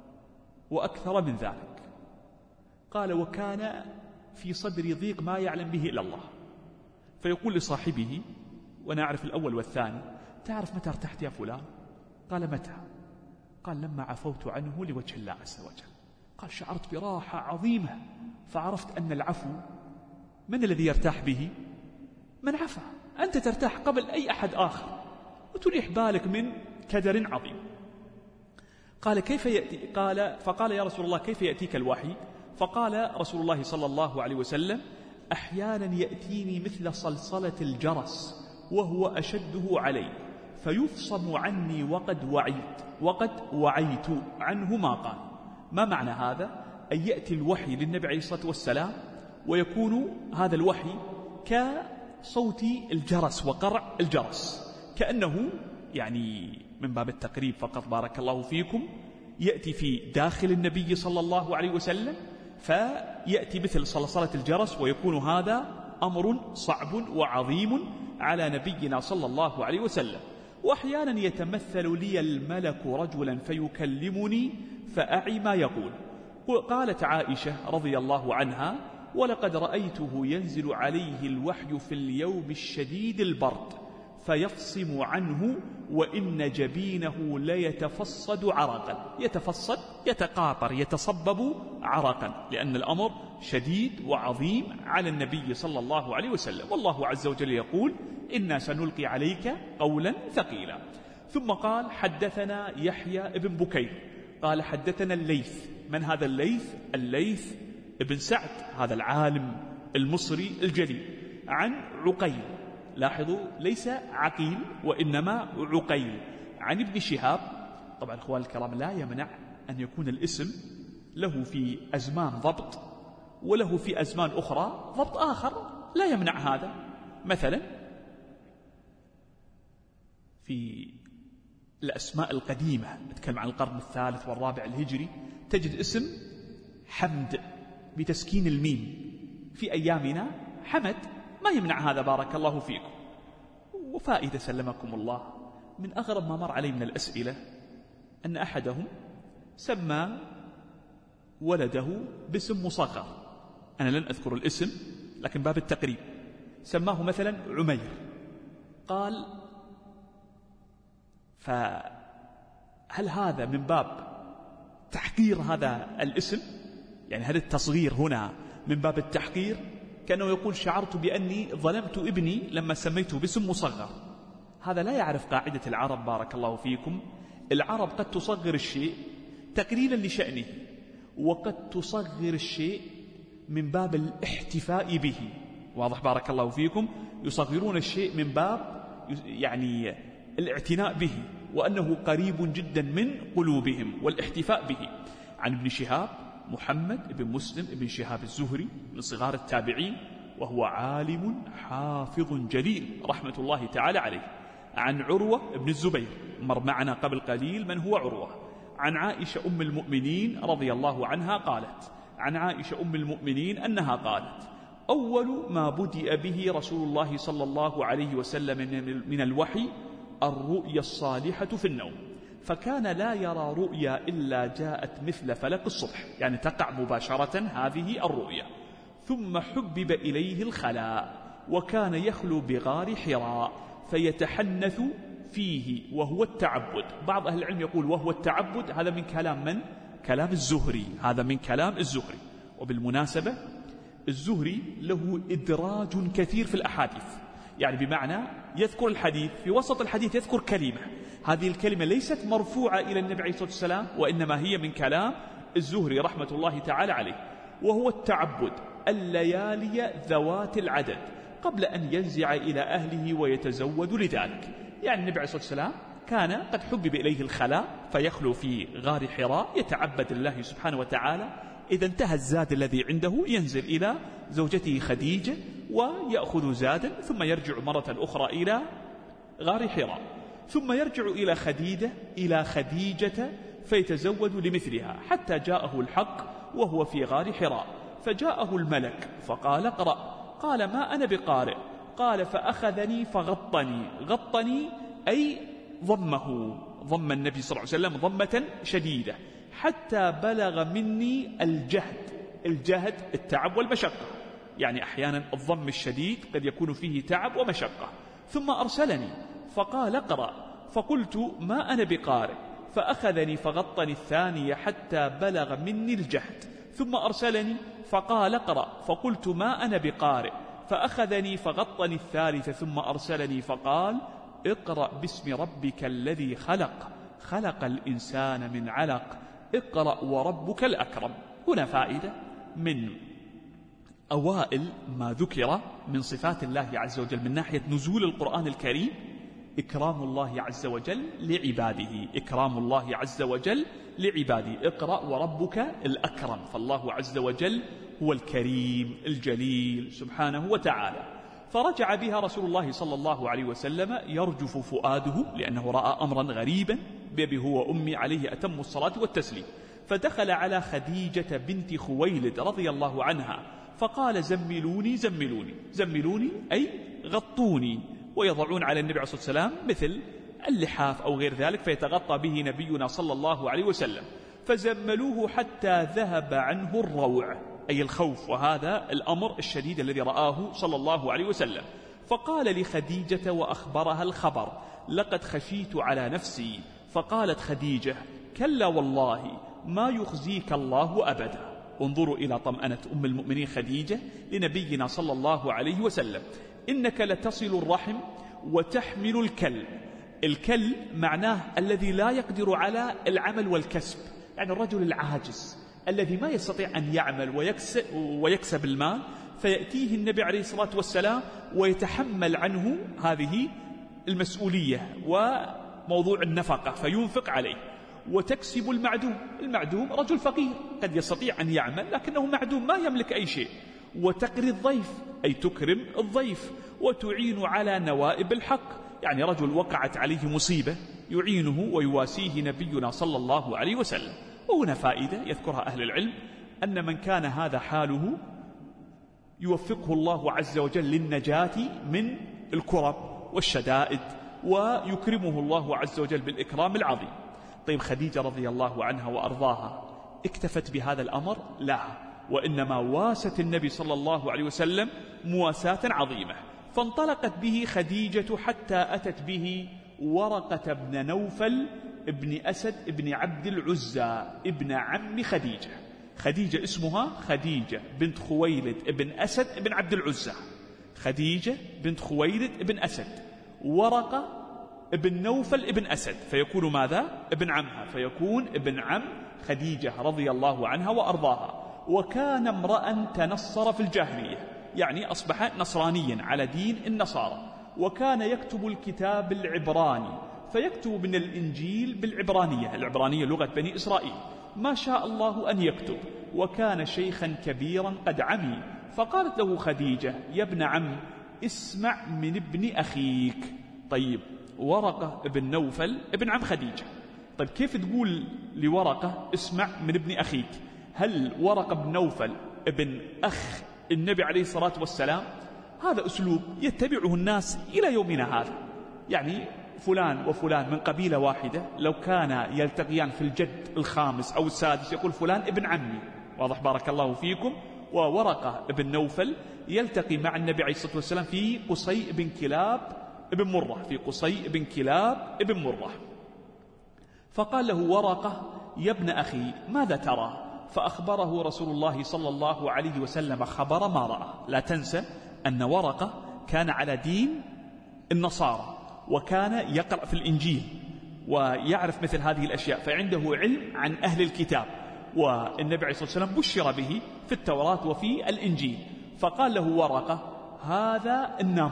وأكثر من ذلك. قال: وكان في صدري ضيق ما يعلم به إلا الله. فيقول لصاحبه، وأنا أعرف الأول والثاني: تعرف متى ارتحت يا فلان؟ قال: متى؟ قال: لما عفوت عنه لوجه الله عز وجل. قال: شعرت براحة عظيمة، فعرفت أن العفو من الذي يرتاح به؟ من عفا. أنت ترتاح قبل أي أحد آخر وتريح بالك من كدر عظيم. قال: كيف يأتي؟ فقال: يا رسول الله كيف يأتيك الوحي؟ فقال رسول الله صلى الله عليه وسلم: أحيانا يأتيني مثل صلصلة الجرس وهو أشده علي، فيفصم عني وقد وعيت عنه ما قال. ما معنى هذا؟ أن يأتي الوحي للنبي عليه الصلاة والسلام ويكون هذا الوحي كصوت الجرس وقرع الجرس، كأنه يعني من باب التقريب فقط بارك الله فيكم، يأتي في داخل النبي صلى الله عليه وسلم فيأتي مثل صلصلة الجرس، ويكون هذا أمر صعب وعظيم على نبينا صلى الله عليه وسلم. وأحيانا يتمثل لي الملك رجلا فيكلمني فأعي ما يقول. قالت عائشة رضي الله عنها: ولقد رأيته ينزل عليه الوحي في اليوم الشديد البرد فيفصم عنه وإن جبينه ليتفصد عرقا. يتفصد يتقاطر يتصبب عرقا، لأن الأمر شديد وعظيم على النبي صلى الله عليه وسلم. والله عز وجل يقول: إنا سنلقي عليك قولا ثقيلا. ثم قال: حدثنا يحيى ابن بكير قال: حدثنا الليث. من هذا الليث؟ الليث ابن سعد، هذا العالم المصري الجليل، عن عقيل. لاحظوا ليس عقيل وإنما عقيل، عن ابن شهاب. طبعا أخوان الكرام لا يمنع أن يكون الاسم له في أزمان ضبط وله في أزمان أخرى ضبط آخر، لا يمنع هذا. مثلا في الأسماء القديمة، نتكلم عن القرن الثالث والرابع الهجري، تجد اسم حمد بتسكين الميم، في أيامنا حمد، ما يمنع هذا بارك الله فيكم. وفائدة سلمكم الله، من أغرب ما مر علي من الأسئلة أن أحدهم سمى ولده باسم مصغر، أنا لن أذكر الاسم لكن باب التقريب، سماه مثلا عمير. قال: فهل هذا من باب تحقير هذا الاسم؟ يعني هل التصغير هنا من باب التحقير؟ كأنه يقول: شعرت بأني ظلمت ابني لما سميته باسم مصغر. هذا لا يعرف قاعدة العرب بارك الله فيكم. العرب قد تصغر الشيء تقليلا لشأنه، وقد تصغر الشيء من باب الاحتفاء به. واضح بارك الله فيكم؟ يصغرون الشيء من باب يعني الاعتناء به، وأنه قريب جدا من قلوبهم والاحتفاء به. عن ابن شهاب محمد بن مسلم بن شهاب الزهري من صغار التابعين، وهو عالم حافظ جليل رحمة الله تعالى عليه. عن عروة بن الزبير، مر معنا قبل قليل من هو عروة. عن عائشة أم المؤمنين رضي الله عنها قالت، عن عائشة أم المؤمنين أنها قالت: أول ما بدأ به رسول الله صلى الله عليه وسلم من الوحي الرؤيا الصالحة في النوم، فكان لا يرى رؤيا إلا جاءت مثل فلق الصبح، يعني تقع مباشرة هذه الرؤيا. ثم حبب إليه الخلاء، وكان يخلو بغار حراء فيتحنث فيه وهو التعبد. بعض أهل العلم يقول وهو التعبد، هذا من كلام من؟ كلام الزهري، هذا من كلام الزهري. وبالمناسبة الزهري له إدراج كثير في الأحاديث، يعني بمعنى يذكر الحديث، في وسط الحديث يذكر كلمة، هذه الكلمة ليست مرفوعة إلى النبي عليه الصلاة والسلام، وإنما هي من كلام الزهري رحمة الله تعالى عليه. وهو التعبد الليالي ذوات العدد قبل أن ينزع إلى أهله ويتزود لذلك. يعني النبي عليه الصلاة والسلام كان قد حبب إليه الخلاء فيخلو في غار حراء يتعبد الله سبحانه وتعالى. إذا انتهى الزاد الذي عنده ينزل إلى زوجته خديجة ويأخذ زادا، ثم يرجع مرة أخرى إلى غار حراء، ثم يرجع إلى خديجة فيتزود لمثلها، حتى جاءه الحق وهو في غار حراء، فجاءه الملك فقال: اقرأ. قال: ما أنا بقارئ. قال: فأخذني فغطني. غطني أي ضم النبي صلى الله عليه وسلم ضمة شديدة حتى بلغ مني الجهد التعب والمشقة، يعني أحيانا الضم الشديد قد يكون فيه تعب ومشقة. ثم أرسلني فقال: اقرأ. فقلت: ما أنا بقارئ. فأخذني فغطني الثانية حتى بلغ مني الجهد. ثم أرسلني فقال: اقرأ. فقلت: ما أنا بقارئ. فأخذني فغطني الثالثة. ثم أرسلني فقال: اقرأ باسم ربك الذي خلق الإنسان من علق، اقرأ وربك الأكرم. هنا فائدة من أوائل ما ذكر من صفات الله عز وجل من ناحية نزول القرآن الكريم، إكرام الله عز وجل لعباده، إكرام الله عز وجل لعباده. اقرأ وربك الأكرم، فالله عز وجل هو الكريم الجليل سبحانه وتعالى. فرجع بها رسول الله صلى الله عليه وسلم يرجف فؤاده، لأنه رأى أمرا غريبا بأبي هو وأمي عليه أتم الصلاة والتسليم. فدخل على خديجة بنت خويلد رضي الله عنها فقال: زملوني زملوني. زملوني أي غطوني، ويضعون على النبي عليه الصلاة والسلام مثل اللحاف أو غير ذلك فيتغطى به نبينا صلى الله عليه وسلم. فزملوه حتى ذهب عنه الروع أي الخوف، وهذا الأمر الشديد الذي رآه صلى الله عليه وسلم. فقال لخديجة وأخبرها الخبر: لقد خشيت على نفسي. فقالت خديجة: كلا والله ما يخزيك الله أبدا. انظروا إلى طمأنة أم المؤمنين خديجة لنبينا صلى الله عليه وسلم: إنك لتصل الرحم وتحمل الكل. الكل معناه الذي لا يقدر على العمل والكسب، يعني الرجل العاجز الذي ما يستطيع أن يعمل ويكسب المال، فيأتيه النبي عليه الصلاة والسلام ويتحمل عنه هذه المسؤولية وموضوع النفقة فينفق عليه. وتكسب المعدوم رجل فقير قد يستطيع أن يعمل لكنه معدوم ما يملك أي شيء. وتقري الضيف أي تكرم الضيف. وتعين على نوائب الحق، يعني رجل وقعت عليه مصيبة يعينه ويواسيه نبينا صلى الله عليه وسلم. وهنا فائدة يذكرها أهل العلم، أن من كان هذا حاله يوفقه الله عز وجل للنجاة من الكرب والشدائد، ويكرمه الله عز وجل بالإكرام العظيم. طيب خديجة رضي الله عنها وأرضاها اكتفت بهذا الأمر؟ لا، وإنما واست النبي صلى الله عليه وسلم مواساة عظيمة. فانطلقت به خديجة حتى أتت به ورقة بن نوفل ابن أسد ابن عبد العزى ابن عم خديجة. خديجة اسمها خديجة بنت خويلد ابن أسد ابن عبد العزى، خديجة بنت خويلد ابن أسد، ورقة ابن نوفل ابن أسد، فيكون ماذا؟ ابن عمها، فيكون ابن عم خديجة رضي الله عنها وأرضاها. وكان امرأ تنصر في الجاهلية، يعني أصبح نصرانيا على دين النصارى. وكان يكتب الكتاب العبراني، فيكتب من الإنجيل بالعبرانية، العبرانية لغة بني إسرائيل، ما شاء الله أن يكتب، وكان شيخا كبيرا قد عمي. فقالت له خديجة: يا ابن عم، اسمع من ابن أخيك. طيب، ورقة ابن نوفل ابن عم خديجة، طيب كيف تقول لورقة اسمع من ابن أخيك؟ هل ورقة بن نوفل ابن أخ النبي عليه الصلاة والسلام؟ هذا أسلوب يتبعه الناس إلى يومنا هذا، يعني فلان وفلان من قبيلة واحدة لو كان يلتقيان في الجد الخامس أو السادس يقول فلان ابن عمي. واضح؟ بارك الله فيكم. وورقة ابن نوفل يلتقي مع النبي عليه الصلاة والسلام في قصي بن كلاب ابن مرة، في قصي بن كلاب ابن مرة. فقال له ورقة: يا ابن أخي، ماذا ترى؟ فأخبره رسول الله صلى الله عليه وسلم خبر ما رأى. لا تنسى أن ورقة كان على دين النصارى، وكان يقرأ في الإنجيل ويعرف مثل هذه الأشياء، فعنده علم عن أهل الكتاب، والنبي عليه الصلاة والسلام بشر به في التوراة وفي الإنجيل. فقال له ورقة: هذا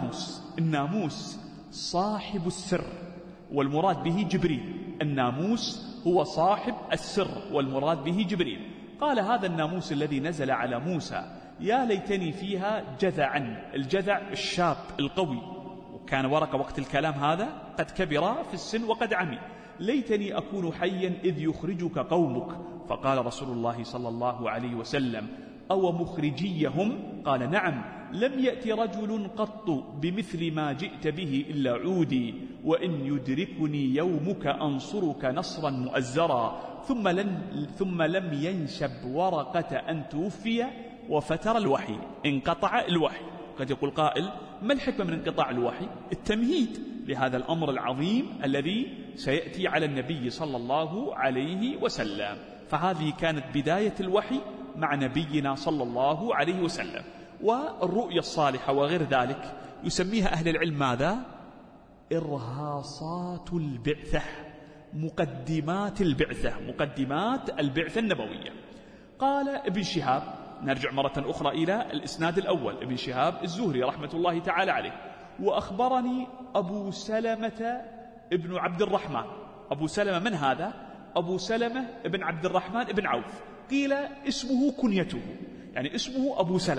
الناموس صاحب السر، والمراد به جبريل. الناموس هو صاحب السر والمراد به جبريل. قال: هذا الناموس الذي نزل على موسى، يا ليتني فيها جذعا، الجذع الشاب القوي، وكان ورقة وقت الكلام هذا قد كبر في السن وقد عمي، ليتني أكون حيا إذ يخرجك قومك. فقال رسول الله صلى الله عليه وسلم: أو مخرجيهم؟ قال: نعم، لم يأتي رجل قط بمثل ما جئت به إلا عودي، وإن يدركني يومك أنصرك نصرا مؤزرا. ثم لم ينشب ورقة أن توفي وفتر الوحي، انقطع الوحي. قد يقول قائل: ما الحكمة من انقطاع الوحي؟ التمهيد لهذا الأمر العظيم الذي سيأتي على النبي صلى الله عليه وسلم. فهذه كانت بداية الوحي مع نبينا صلى الله عليه وسلم. والرؤيا الصالحة وغير ذلك يسميها أهل العلم ماذا؟ إرهاصات البعثة، مقدمات البعثة النبوية. قال ابن شهاب، نرجع مرة أخرى إلى الإسناد الأول، ابن شهاب الزهري رحمة الله تعالى عليه: وأخبرني أبو سلمة ابن عبد الرحمن. أبو سلمة من هذا؟ أبو سلمة ابن عبد الرحمن ابن عوف، قيل اسمه كنيته، يعني اسمه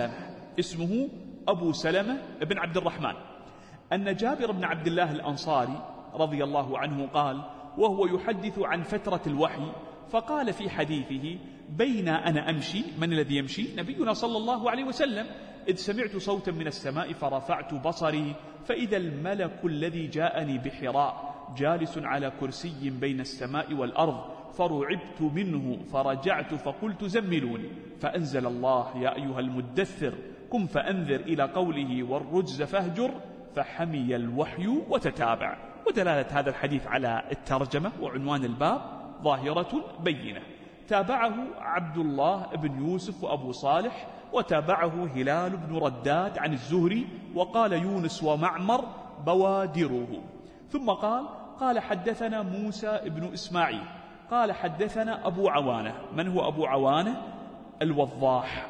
أبو سلمة ابن عبد الرحمن، أن جابر بن عبد الله الأنصاري رضي الله عنه قال وهو يحدث عن فترة الوحي، فقال في حديثه: بين أنا أمشي، من الذي يمشي؟ نبينا صلى الله عليه وسلم، إذ سمعت صوتا من السماء فرفعت بصري فإذا الملك الذي جاءني بحراء جالس على كرسي بين السماء والأرض، فرعبت منه فرجعت فقلت: زملوني. فأنزل الله: يا أيها المدثر قم فأنذر، إلى قوله: والرجز فاهجر، فحمي الوحي وتتابع. ودلالة هذا الحديث على الترجمة وعنوان الباب ظاهرة بينة. تابعه عبد الله بن يوسف وأبو صالح، وتابعه هلال بن رداد عن الزهري، وقال يونس ومعمر بوادره. ثم قال حدثنا موسى بن إسماعيل قال حدثنا أبو عوانة. من هو أبو عوانة؟ الوضاح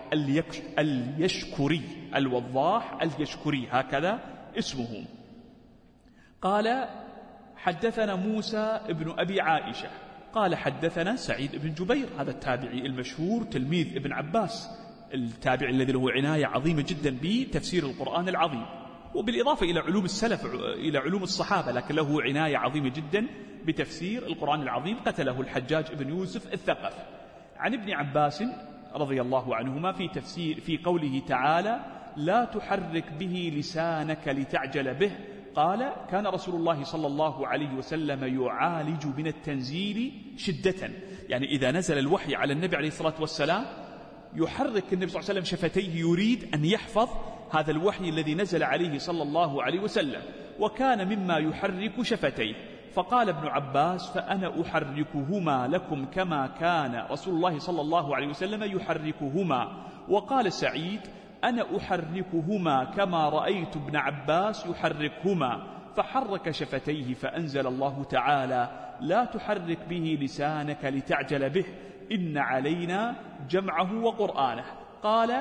اليشكري، هكذا اسمه. قال حدثنا موسى بن أبي عائشة قال حدثنا سعيد بن جبير، هذا التابعي المشهور تلميذ ابن عباس، التابعي الذي له عناية عظيمة جدا بتفسير القرآن العظيم، وبالإضافة إلى علوم السلف، إلى علوم الصحابة، لكن له عناية عظيمة جدا بتفسير القرآن العظيم. قتله الحجاج بن يوسف الثقفي. عن ابن عباس رضي الله عنهما في قوله تعالى: لا تحرك به لسانك لتعجل به، قال: كان رسول الله صلى الله عليه وسلم يعالج من التنزيل شدة، يعني إذا نزل الوحي على النبي عليه الصلاة والسلام يحرك النبي صلى الله عليه وسلم شفتيه، يريد أن يحفظ هذا الوحي الذي نزل عليه صلى الله عليه وسلم، وكان مما يحرك شفتيه. فقال ابن عباس: فأنا أحركهما لكم كما كان رسول الله صلى الله عليه وسلم يحركهما. وقال سعيد: أنا أحركهما كما رأيت ابن عباس يحركهما. فحرك شفتيه فأنزل الله تعالى: لا تحرك به لسانك لتعجل به، إن علينا جمعه وقرآنه. قال: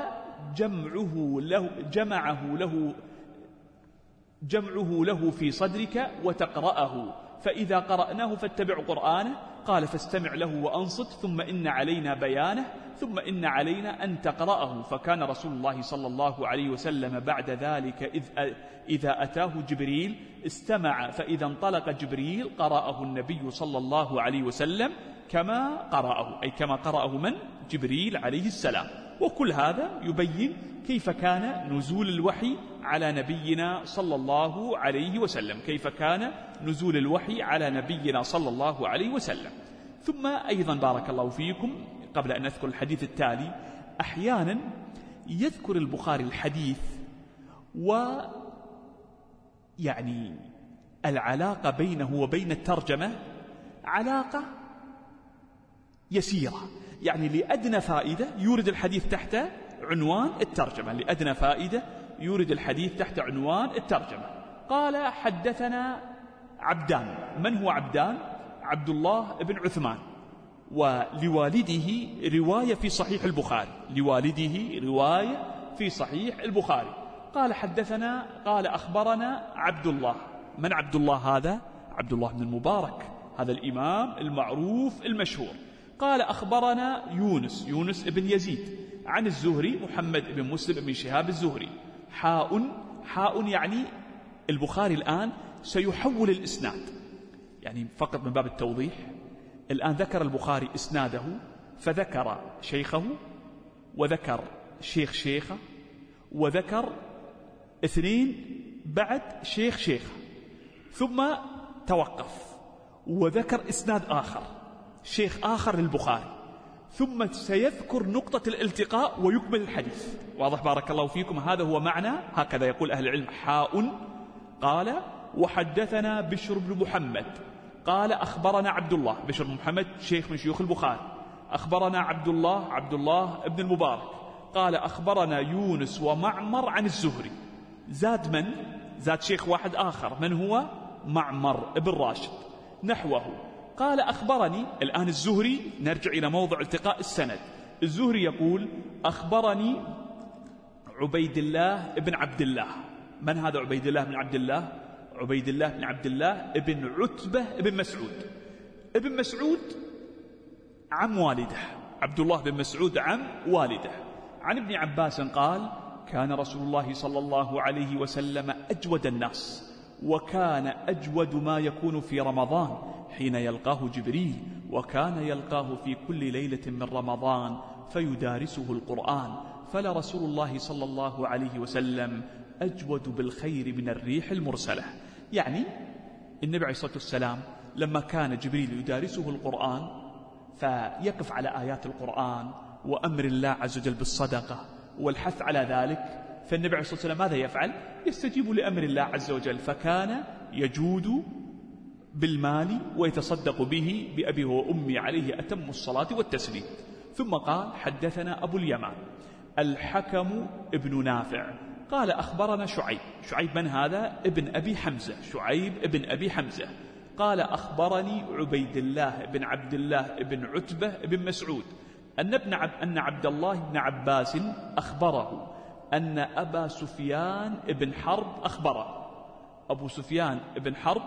جمعه له في صدرك وتقرأه، فإذا قرأناه فاتبع قرآنه. قال فاستمع له وأنصت ثم إن علينا بيانه ثم إن علينا أن تقرأه. فكان رسول الله صلى الله عليه وسلم بعد ذلك إذا أتاه جبريل استمع، فإذا انطلق جبريل قرأه النبي صلى الله عليه وسلم كما قرأه، أي كما قرأه من؟ جبريل عليه السلام. وكل هذا يبين كيف كان نزول الوحي على نبينا صلى الله عليه وسلم، كيف كان نزول الوحي على نبينا صلى الله عليه وسلم. ثم أيضا بارك الله فيكم قبل أن نذكر الحديث التالي، أحيانا يذكر البخاري الحديث ويعني العلاقة بينه وبين الترجمة علاقة يسيرة، يعني لأدنى فائدة يورد الحديث تحت عنوان الترجمة، لأدنى فائدة يورد الحديث تحت عنوان الترجمة. قال حدثنا عبدان. من هو عبدان؟ عبد الله بن عثمان، ولوالده رواية في صحيح البخاري، لوالده رواية في صحيح البخاري. قال حدثنا، قال أخبرنا عبد الله. من عبد الله هذا؟ عبد الله بن المبارك، هذا الإمام المعروف المشهور. قال أخبرنا يونس، يونس بن يزيد، عن الزهري محمد بن مسلم بن شهاب الزهري. حاء يعني البخاري الآن سيحول الإسناد، يعني فقط من باب التوضيح. الآن ذكر البخاري إسناده، فذكر شيخه وذكر شيخه وذكر اثنين بعد شيخه، ثم توقف وذكر إسناد آخر، شيخ آخر للبخاري، ثم سيذكر نقطة الالتقاء ويكمل الحديث. واضح بارك الله فيكم؟ هذا هو معنى، هكذا يقول أهل العلم، حاء. قال وحدثنا بشر بن محمد قال أخبرنا عبد الله، بشر بن محمد شيخ من شيوخ البخاري. أخبرنا عبد الله بن المبارك قال أخبرنا يونس ومعمر عن الزهري. زاد من؟ زاد شيخ واحد آخر، من هو؟ معمر بن راشد، نحوه. قال أخبرني، الآن الزهري، نرجع إلى موضع التقاء السند. الزهري يقول أخبرني عبيد الله بن عبد الله. من هذا عبيد الله بن عبد الله؟ عبيد الله بن عبد الله ابن عتبة بن مسعود. ابن مسعود عم والده، عبد الله بن مسعود عم والده. عن ابن عباس قال كان رسول الله صلى الله عليه وسلم أجود الناس، وكان أجود ما يكون في رمضان حين يلقاه جبريل، وكان يلقاه في كل ليلة من رمضان فيدارسه القرآن، فلرسول الله صلى الله عليه وسلم أجود بالخير من الريح المرسلة. يعني النبي عليه الصلاة والسلام لما كان جبريل يدارسه القرآن فيقف على آيات القرآن وأمر الله عز وجل بالصدقة والحث على ذلك، فالنبي عليه الصلاة والسلام ماذا يفعل؟ يستجيب لأمر الله عز وجل، فكان يجود بالمال ويتصدق به بأبي وأمي عليه أتم الصلاة والتسليم. ثم قال حدثنا أبو اليمان الحكم ابن نافع قال أخبرنا شعيب من هذا؟ ابن أبي حمزة، شعيب ابن أبي حمزة. قال أخبرني عبيد الله بن عبد الله بن عتبة بن مسعود أن عبد الله بن عباس أخبره أن أبا سفيان بن حرب أخبره. أبو سفيان بن حرب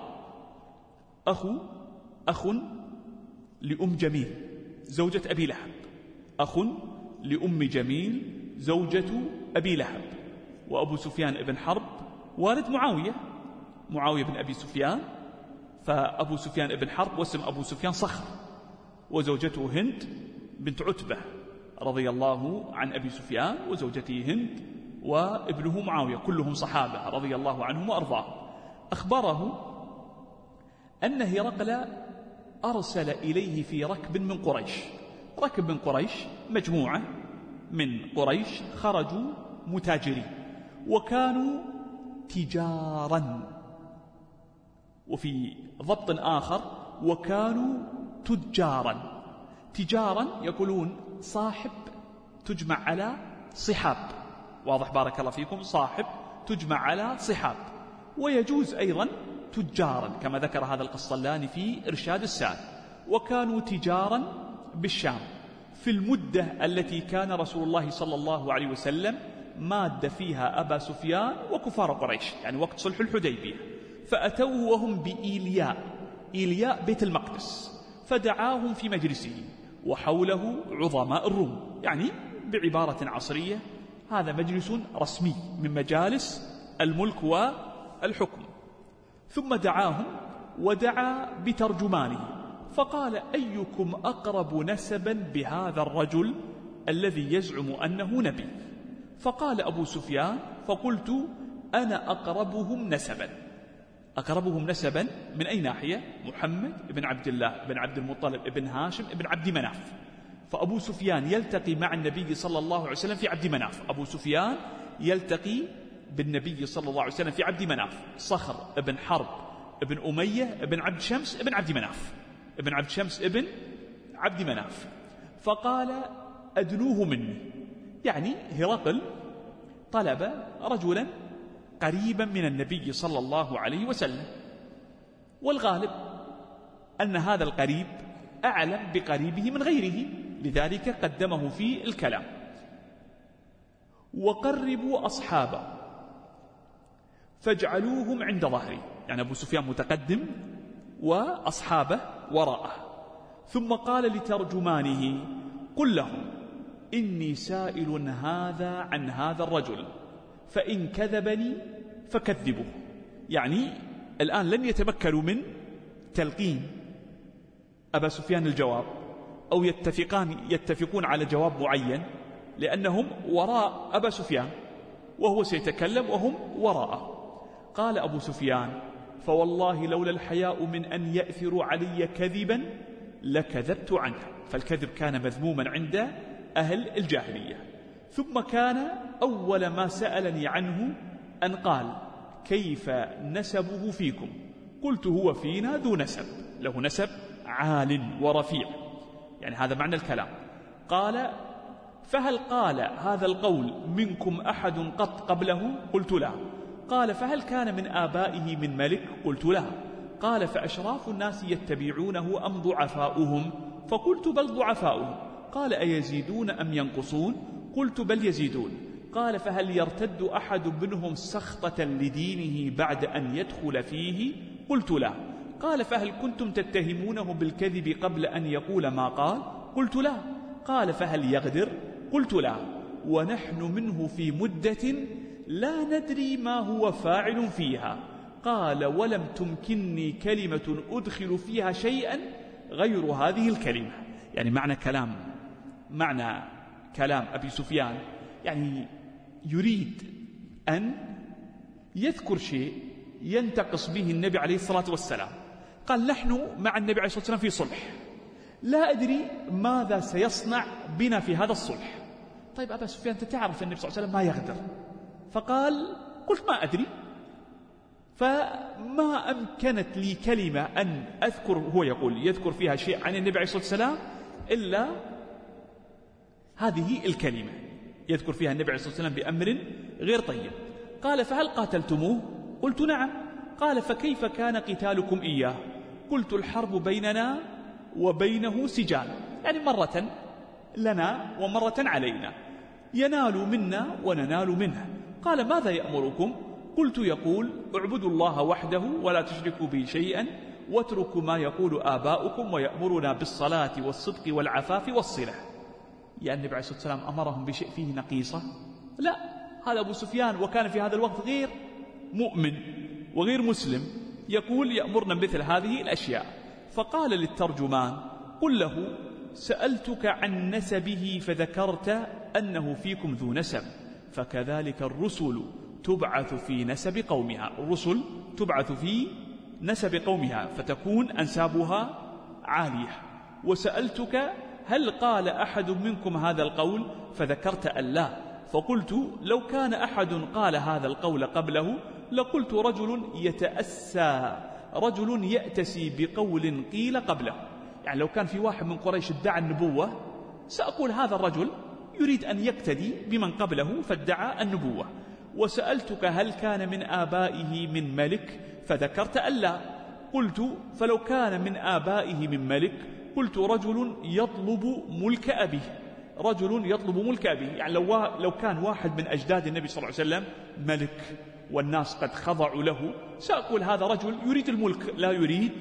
أخ لأم جميل زوجة أبي لهب، أخ لأم جميل زوجة أبي لهب. وأبو سفيان بن حرب والد معاوية بن أبي سفيان، فأبو سفيان بن حرب واسم أبو سفيان صخر، وزوجته هند بنت عتبة رضي الله عن أبي سفيان، وزوجته هند وابنه معاوية، كلهم صحابة رضي الله عنهم وأرضاهم. أخبره أن هرقل أرسل إليه في ركب من قريش، مجموعة من قريش خرجوا متاجرين وكانوا تجارا، وفي ضبط آخر وكانوا تجارا يقولون صاحب تجمع على صحاب. واضح بارك الله فيكم؟ صاحب تجمع على صحاب، ويجوز أيضا تجارا كما ذكر هذا القسطلاني في إرشاد السائل. وكانوا تجارا بالشام في المدة التي كان رسول الله صلى الله عليه وسلم ماد فيها أبا سفيان وكفار قريش، يعني وقت صلح الحديبية. فأتوا وهم بإيلياء، إيلياء بيت المقدس، فدعاهم في مجلسه وحوله عظماء الروم، يعني بعبارة عصرية هذا مجلس رسمي من مجالس الملك والحكم. ثم دعاهم ودعا بترجمانه فقال: أيكم أقرب نسبا بهذا الرجل الذي يزعم أنه نبي؟ فقال أبو سفيان: فقلت: أنا أقربهم نسبا. أقربهم نسبا من أي ناحية؟ محمد بن عبد الله بن عبد المطلب بن هاشم بن عبد مناف. فأبو سفيان يلتقي مع النبي صلى الله عليه وسلم في عبد مناف. أبو سفيان يلتقي بالنبي صلى الله عليه وسلم في عبد مناف، صخر بن حرب بن أمية بن عبد شمس بن عبد مناف، ابن عبد شمس ابن عبد مناف. فقال: أدنوه مني، يعني هرقل طلب رجلا قريبا من النبي صلى الله عليه وسلم، والغالب أن هذا القريب أعلم بقريبه من غيره، لذلك قدمه في الكلام. وقربوا أصحابه فاجعلوهم عند ظهري، يعني أبو سفيان متقدم وأصحابه وراءه. ثم قال لترجمانه: قل لهم إني سائل هذا عن هذا الرجل، فإن كذبني فكذبوه. يعني الآن لن يتمكنوا من تلقين أبا سفيان الجواب، أو يتفقون على جواب معين، لأنهم وراء أبا سفيان وهو سيتكلم وهم وراءه. قال أبو سفيان: فوالله لولا الحياء من أن يأثروا علي كذبا لكذبت عنه. فالكذب كان مذموما عند أهل الجاهلية. ثم كان أول ما سألني عنه أن قال: كيف نسبه فيكم؟ قلت: هو فينا ذو نسب، له نسب عال ورفيع، يعني هذا معنى الكلام. قال: فهل قال هذا القول منكم أحد قط قبله؟ قلت: لا. قال: فهل كان من آبائه من ملك؟ قلت: لا. قال: فأشراف الناس يتبعونه أم ضعفاؤهم؟ فقلت: بل ضعفاؤهم. قال: أيزيدون أم ينقصون؟ قلت: بل يزيدون. قال: فهل يرتد أحد منهم سخطة لدينه بعد أن يدخل فيه؟ قلت: لا. قال: فهل كنتم تتهمونه بالكذب قبل أن يقول ما قال؟ قلت: لا. قال: فهل يغدر؟ قلت: لا. ونحن منه في مدة لا ندري ما هو فاعل فيها. قال: ولم تمكنني كلمة أدخل فيها شيئا غير هذه الكلمة. يعني معنى كلام أبي سفيان، يعني يريد أن يذكر شيء ينتقص به النبي عليه الصلاة والسلام. قال: نحن مع النبي عليه الصلاة والسلام في صلح، لا أدري ماذا سيصنع بنا في هذا الصلح. طيب أبا سفيان أنت تعرف النبي صلى الله عليه وسلم ما يغدر. فقال: قلت: ما أدري. فما أمكنت لي كلمة أن أذكر، هو يقول يذكر فيها شيء عن النبي عليه الصلاة والسلام، إلا هذه الكلمة يذكر فيها النبي عليه الصلاة والسلام بأمر غير طيب. قال: فهل قاتلتموه؟ قلت: نعم. قال: فكيف كان قتالكم إياه؟ قلت: الحرب بيننا وبينه سجال، يعني مرة لنا ومرة علينا، ينال منا وننال منه. قال: ماذا يأمركم؟ قلت: يقول: اعبدوا الله وحده ولا تشركوا به شيئا واتركوا ما يقول آباؤكم ويأمرنا بالصلاة والصدق والعفاف والصلة. يعني النبي عليه الصلاة والسلام أمرهم بشيء فيه نقيصة؟ لا، هذا أبو سفيان وكان في هذا الوقت غير مؤمن وغير مسلم، يقول يأمرنا بمثل هذه الأشياء. فقال للترجمان: قل له سألتك عن نسبه فذكرت أنه فيكم ذو نسب، فكذلك الرسل تبعث في نسب قومها. الرسل تبعث في نسب قومها فتكون أنسابها عالية. وسألتك هل قال أحد منكم هذا القول؟ فذكرت أن لا. فقلت: لو كان أحد قال هذا القول قبله لقلت رجل يأتسي بقول قيل قبله. يعني لو كان في واحد من قريش ادعى النبوة سأقول هذا الرجل يريد أن يقتدي بمن قبله فادعى النبوة. وسألتك هل كان من آبائه من ملك؟ فذكرت أن لا. قلت: فلو كان من آبائه من ملك قلت: رجل يطلب ملك أبيه. رجل يطلب ملك أبيه، يعني لو كان واحد من أجداد النبي صلى الله عليه وسلم ملك والناس قد خضعوا له سأقول هذا رجل يريد الملك لا يريد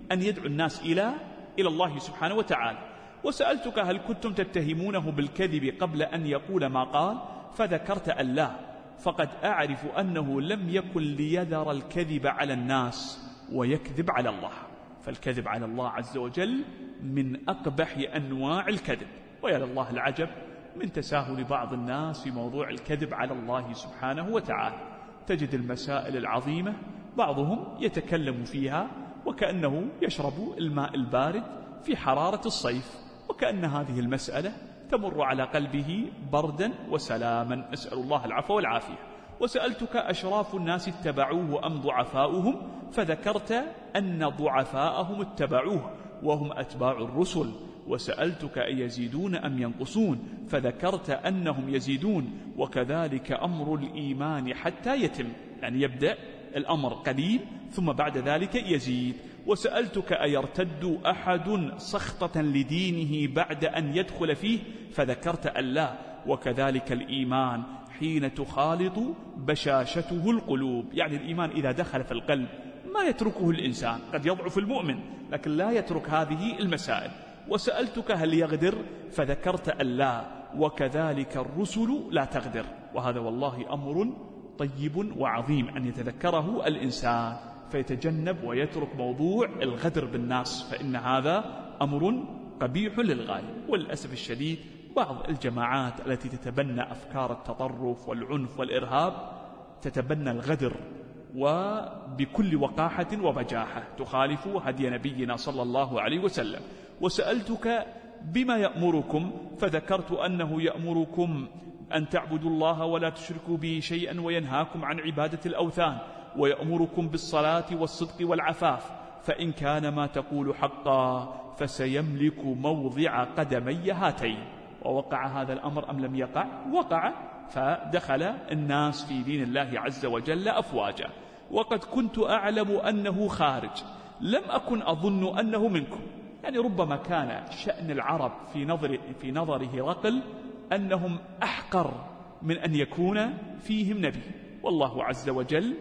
أن يدعو الناس إلى الله سبحانه وتعالى. وسألتك هل كنتم تتهمونه بالكذب قبل أن يقول ما قال، فذكرت أن لا، فقد أعرف أنه لم يكن ليذر الكذب على الناس ويكذب على الله، فالكذب على الله عز وجل من أقبح أنواع الكذب. ويا لله العجب من تساهل بعض الناس في موضوع الكذب على الله سبحانه وتعالى. تجد المسائل العظيمة بعضهم يتكلم فيها وكأنه يشرب الماء البارد في حرارة الصيف، وكأن هذه المسألة تمر على قلبه بردا وسلاما، نسأل الله العفو والعافية. وسألتك أشراف الناس اتبعوه أم ضعفاؤهم، فذكرت أن ضعفاءهم اتبعوه وهم أتباع الرسل. وسألتك أيزيدون أم ينقصون، فذكرت أنهم يزيدون، وكذلك أمر الإيمان حتى يتم، يعني يبدأ الأمر قليل ثم بعد ذلك يزيد. وسألتك أيرتد أحد سخطة لدينه بعد أن يدخل فيه، فذكرت أن لا، وكذلك الإيمان حين تخالط بشاشته القلوب، يعني الإيمان إذا دخل في القلب ما يتركه الإنسان، قد يضعف المؤمن لكن لا يترك هذه المسائل. وسألتك هل يغدر، فذكرت أن لا، وكذلك الرسل لا تغدر. وهذا والله أمر طيب وعظيم أن يتذكره الإنسان فيتجنب ويترك موضوع الغدر بالناس، فإن هذا أمر قبيح للغاية. وللأسف الشديد بعض الجماعات التي تتبنى أفكار التطرف والعنف والإرهاب تتبنى الغدر، وبكل وقاحة وبجاحة تخالف هدي نبينا صلى الله عليه وسلم. وسألتك بما يأمركم، فذكرت أنه يأمركم أن تعبدوا الله ولا تشركوا به شيئا، وينهاكم عن عبادة الأوثان، ويأمركم بالصلاة والصدق والعفاف، فإن كان ما تقول حقا فسيملك موضع قدمي هاتين. ووقع هذا الأمر أم لم يقع؟ وقع، فدخل الناس في دين الله عز وجل أفواجا. وقد كنت أعلم أنه خارج، لم أكن أظن أنه منكم. يعني ربما كان شأن العرب في نظر هرقل أنهم أحقر من أن يكون فيهم نبي، والله عز وجل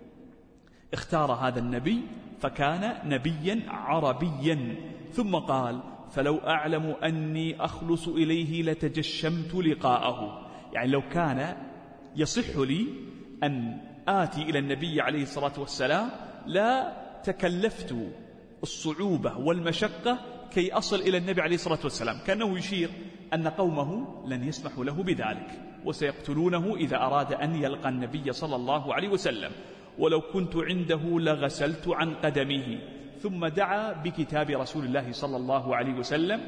اختار هذا النبي فكان نبيا عربيا. ثم قال فلو أعلم أني أخلص إليه لتجشمت لقاءه، يعني لو كان يصح لي أن آتي إلى النبي عليه الصلاة والسلام لا تكلفت الصعوبة والمشقة كي أصل إلى النبي عليه الصلاة والسلام. كأنه يشير أن قومه لن يسمحوا له بذلك وسيقتلونه إذا أراد أن يلقى النبي صلى الله عليه وسلم. ولو كنت عنده لغسلت عن قدمه. ثم دعا بكتاب رسول الله صلى الله عليه وسلم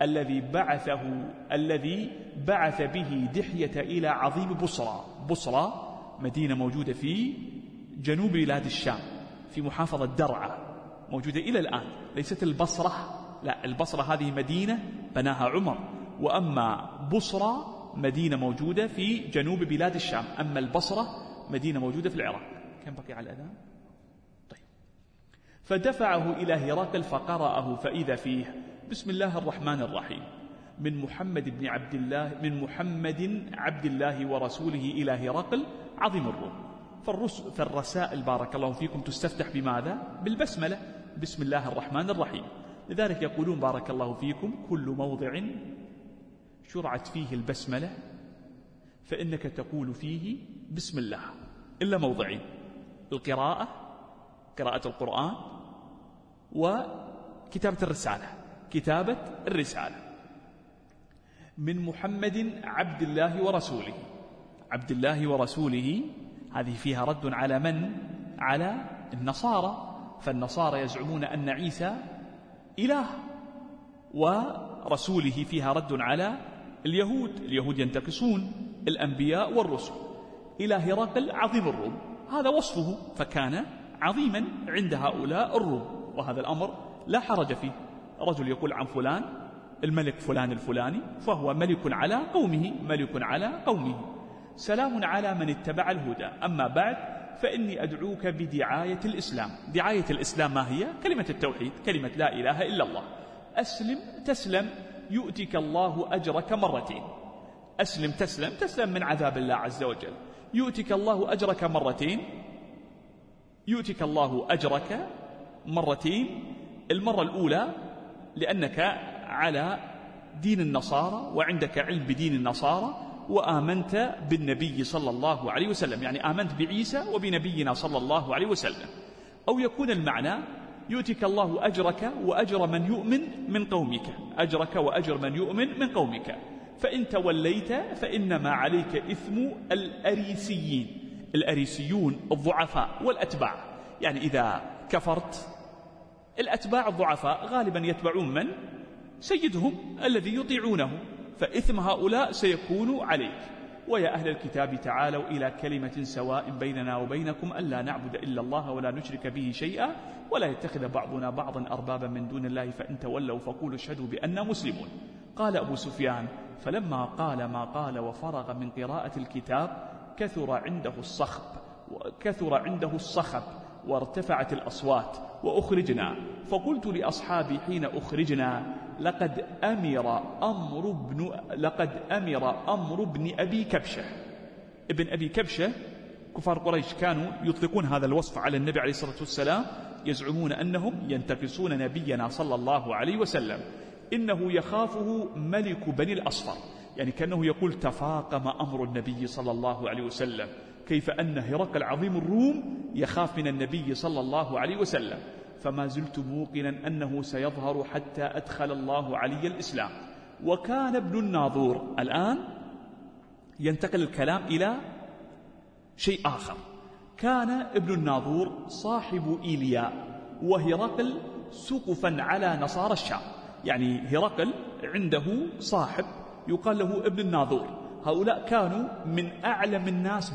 الذي بعث به دحية إلى عظيم بصرى. بصرى مدينة موجودة في جنوب بلاد الشام في محافظة درعا، موجودة إلى الآن، ليست البصرة، لا، البصرة هذه مدينة بناها عمر، وأما بصرى مدينة موجودة في جنوب بلاد الشام، أما البصرة مدينة موجودة في العراق. كم بقي على الأذان؟ طيب. فدفعه إلى هرقل فقرأه فإذا فيه بسم الله الرحمن الرحيم من محمد عبد الله ورسوله إلى هرقل عظيم الروم. فالرسائل بارك الله فيكم تستفتح بماذا؟ بالبسملة، بسم الله الرحمن الرحيم. لذلك يقولون بارك الله فيكم كل موضع شرعت فيه البسملة فإنك تقول فيه بسم الله، إلا موضعين: القراءة، قراءة القرآن، وكتابة الرسالة، كتابة الرسالة. من محمد عبد الله ورسوله. عبد الله ورسوله هذه فيها رد على من؟ على النصارى، فالنصارى يزعمون أن عيسى إله، ورسوله فيها رد على اليهود ينتقصون الأنبياء والرسل. إلى هرقل عظيم الروم، هذا وصفه، فكان عظيما عند هؤلاء الروم، وهذا الأمر لا حرج فيه. رجل يقول عن فلان الملك فلان الفلاني فهو ملك على قومه. سلام على من اتبع الهدى. أما بعد فإني أدعوك بدعاية الإسلام. دعاية الإسلام ما هي؟ كلمة التوحيد، كلمة لا إله إلا الله. أسلم تسلم يؤتك الله أجرك مرتين. أسلم تسلم من عذاب الله عز وجل. يؤتك الله أجرك مرتين، المرة الأولى لأنك على دين النصارى وعندك علم بدين النصارى وآمنت بالنبي صلى الله عليه وسلم، يعني آمنت بعيسى وبنبينا صلى الله عليه وسلم. أو يكون المعنى يؤتك الله أجرك وأجر من يؤمن من قومك، أجرك وأجر من يؤمن من قومك، فإن توليت فإنما عليك إثم الأريسيين. الأريسيون الضعفاء والأتباع، يعني إذا كفرت الأتباع الضعفاء غالبا يتبعون من؟ سيدهم الذي يطيعونه، فإثم هؤلاء سيكون عليك. ويا أهل الكتاب تعالوا إلى كلمة سواء بيننا وبينكم ألا نعبد إلا الله ولا نشرك به شيئا ولا يتخذ بعضنا بعضا أربابا من دون الله فإن تولوا فقولوا اشهدوا بأننا مسلمون. قال أبو سفيان فلما قال ما قال وفرغ من قراءة الكتاب كثر عنده الصخب وارتفعت الأصوات وأخرجنا، فقلت لأصحابي حين أخرجنا لقد أمر أمر بن أبي كبشة. ابن أبي كبشة كفار قريش كانوا يطلقون هذا الوصف على النبي عليه الصلاة والسلام، يزعمون أنهم ينتقصون نبينا صلى الله عليه وسلم، إنه يخافه ملك بني الأصفر، يعني كأنه يقول تفاقم أمر النبي صلى الله عليه وسلم، كيف أن هرقل عظيم الروم يخاف من النبي صلى الله عليه وسلم. فما زلت موقنا أنه سيظهر حتى أدخل الله علي الإسلام. وكان ابن الناظور، الآن ينتقل الكلام إلى شيء آخر، كان ابن الناظور صاحب إيلياء وهرقل سقفا على نصارى الشام، يعني هرقل عنده صاحب يقال له ابن الناظور. هؤلاء كانوا من أعلم الناس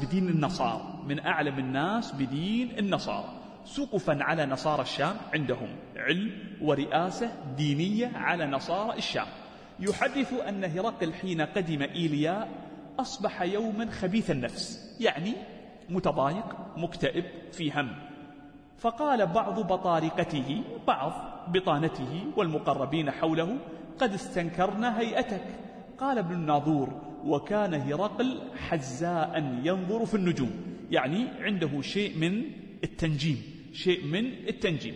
بدين النصارى، سقفا على نصارى الشام، عندهم علم ورئاسة دينية على نصارى الشام. يحدث أن هرقل حين قدم إيلياء أصبح يوما خبيث النفس، يعني متضايق مكتئب في هم، فقال بعض بطارقته، بعض بطانته والمقربين حوله قد استنكرنا هيئتك. قال ابن الناظور وكان هرقل حزاء ينظر في النجوم، يعني عنده شيء من التنجيم.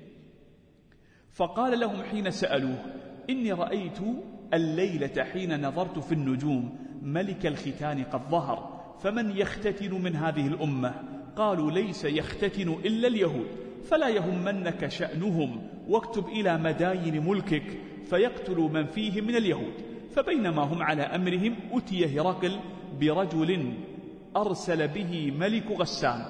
فقال لهم حين سألوه إني رأيت الليلة حين نظرت في النجوم ملك الختان قد ظهر، فمن يختتن من هذه الأمة؟ قالوا ليس يختتن إلا اليهود، فلا يهمنك شأنهم، واكتب إلى مداين ملكك فيقتلوا من فيهم من اليهود. فبينما هم على أمرهم أتي هرقل برجل أرسل به ملك غسان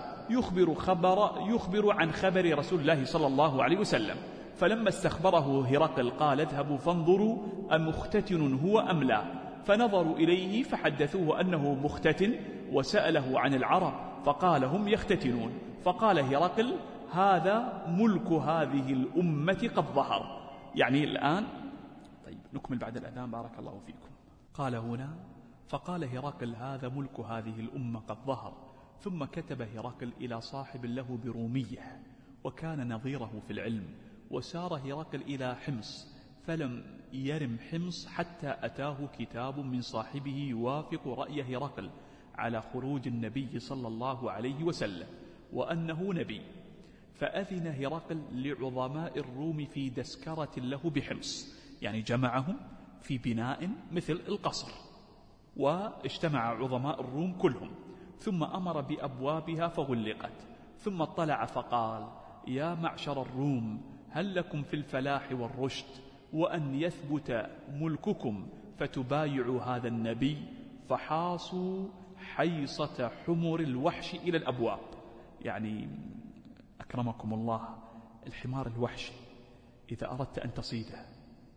يخبر عن خبر رسول الله صلى الله عليه وسلم. فلما استخبره هرقل قال اذهبوا فانظروا أمختتن هو أم لا، فنظروا إليه فحدثوه أنه مختتن، وسأله عن العرب فقال هم يختتنون. فقال هرقل هذا ملك هذه الأمة قد ظهر، يعني الآن. طيب نكمل بعد الأذان بارك الله فيكم. قال هنا فقال هرقل هذا ملك هذه الأمة قد ظهر. ثم كتب هرقل إلى صاحب له برومية وكان نظيره في العلم، وسار هرقل إلى حمص، فلم يرم حمص حتى أتاه كتاب من صاحبه يوافق رأي هرقل على خروج النبي صلى الله عليه وسلم وأنه نبي. فأذن هرقل لعظماء الروم في دسكرة له بحمص، يعني جمعهم في بناء مثل القصر، واجتمع عظماء الروم كلهم، ثم أمر بأبوابها فغلقت، ثم اطلع فقال يا معشر الروم هل لكم في الفلاح والرشد وأن يثبت ملككم فتبايعوا هذا النبي؟ فحاصوا حيصة حمر الوحش إلى الأبواب، يعني أكرمكم الله الحمار الوحشي إذا أردت أن تصيده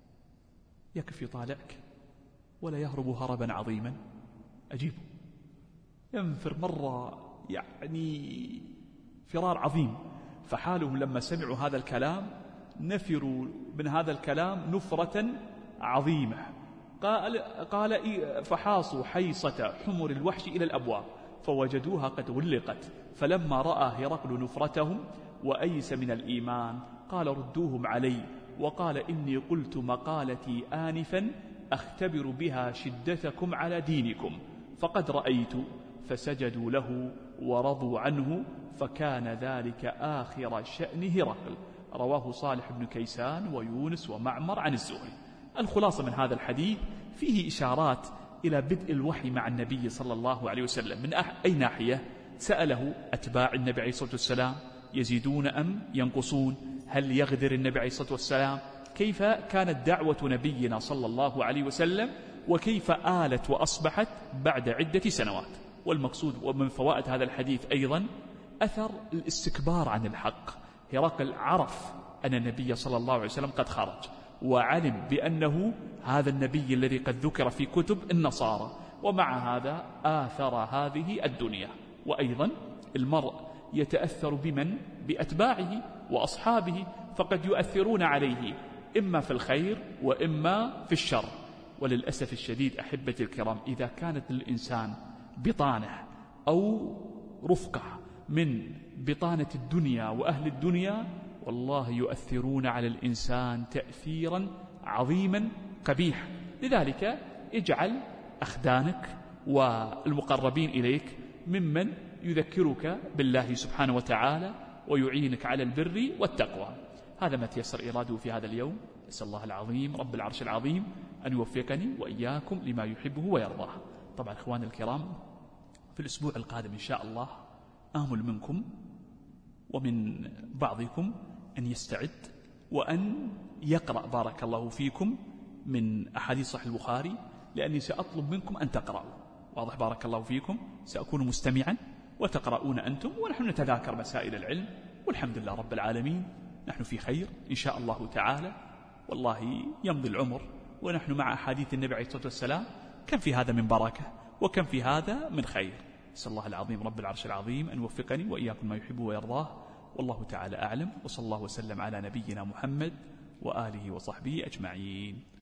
يكفي طالعك ولا يهرب هربا عظيما، أجيبه ينفر مرة يعني فرار عظيم. فحالهم لما سمعوا هذا الكلام نفروا من هذا الكلام نفرة عظيمة. قال فحاصوا حيصة حمر الوحش إلى الأبواب فوجدوها قد غلقت. فلما رأى هرقل نفرتهم وأيس من الإيمان قال ردوهم علي، وقال إني قلت مقالتي آنفا أختبر بها شدتكم على دينكم، فقد رأيت. فسجدوا له ورضوا عنه، فكان ذلك آخر شأن هرقل. رواه صالح بن كيسان ويونس ومعمر عن الزهري. الخلاصة من هذا الحديث فيه إشارات إلى بدء الوحي مع النبي صلى الله عليه وسلم. من أي ناحية؟ سأله أتباع النبي عليه الصلاة والسلام يزيدون أم ينقصون؟ هل يغدر النبي عليه الصلاة والسلام؟ كيف كانت دعوة نبينا صلى الله عليه وسلم، وكيف آلت وأصبحت بعد عدة سنوات. والمقصود ومن فوائد هذا الحديث أيضا أثر الاستكبار عن الحق. هرقل عرف أن النبي صلى الله عليه وسلم قد خرج، وعلم بأنه هذا النبي الذي قد ذكر في كتب النصارى، ومع هذا آثر هذه الدنيا. وأيضا المرء يتأثر بمن؟ بأتباعه وأصحابه، فقد يؤثرون عليه إما في الخير وإما في الشر. وللأسف الشديد أحبتي الكرام، إذا كانت للإنسان بطانة أو رفقة من بطانة الدنيا وأهل الدنيا، والله يؤثرون على الإنسان تأثيرا عظيما قبيحا. لذلك اجعل أخدانك والمقربين إليك ممن يذكرك بالله سبحانه وتعالى ويعينك على البر والتقوى. هذا ما تيسر إراده في هذا اليوم. أسأل الله العظيم رب العرش العظيم أن يوفقني وإياكم لما يحبه ويرضاه. طبعا إخواني الكرام، في الأسبوع القادم إن شاء الله آمل منكم ومن بعضكم أن يستعد وأن يقرأ بارك الله فيكم من أحاديث صحيح البخاري، لأني سأطلب منكم أن تقرأوا. واضح؟ بارك الله فيكم. سأكون مستمعا وتقرؤون أنتم، ونحن نتذاكر مسائل العلم، والحمد لله رب العالمين نحن في خير إن شاء الله تعالى. والله يمضي العمر ونحن مع أحاديث النبي عليه الصلاة والسلام، كم في هذا من بركة وكم في هذا من خير. أسأل الله العظيم رب العرش العظيم أن يوفقني وإياكم ما يحب ويرضاه، والله تعالى أعلم، وصلى الله وسلم على نبينا محمد وآله وصحبه أجمعين.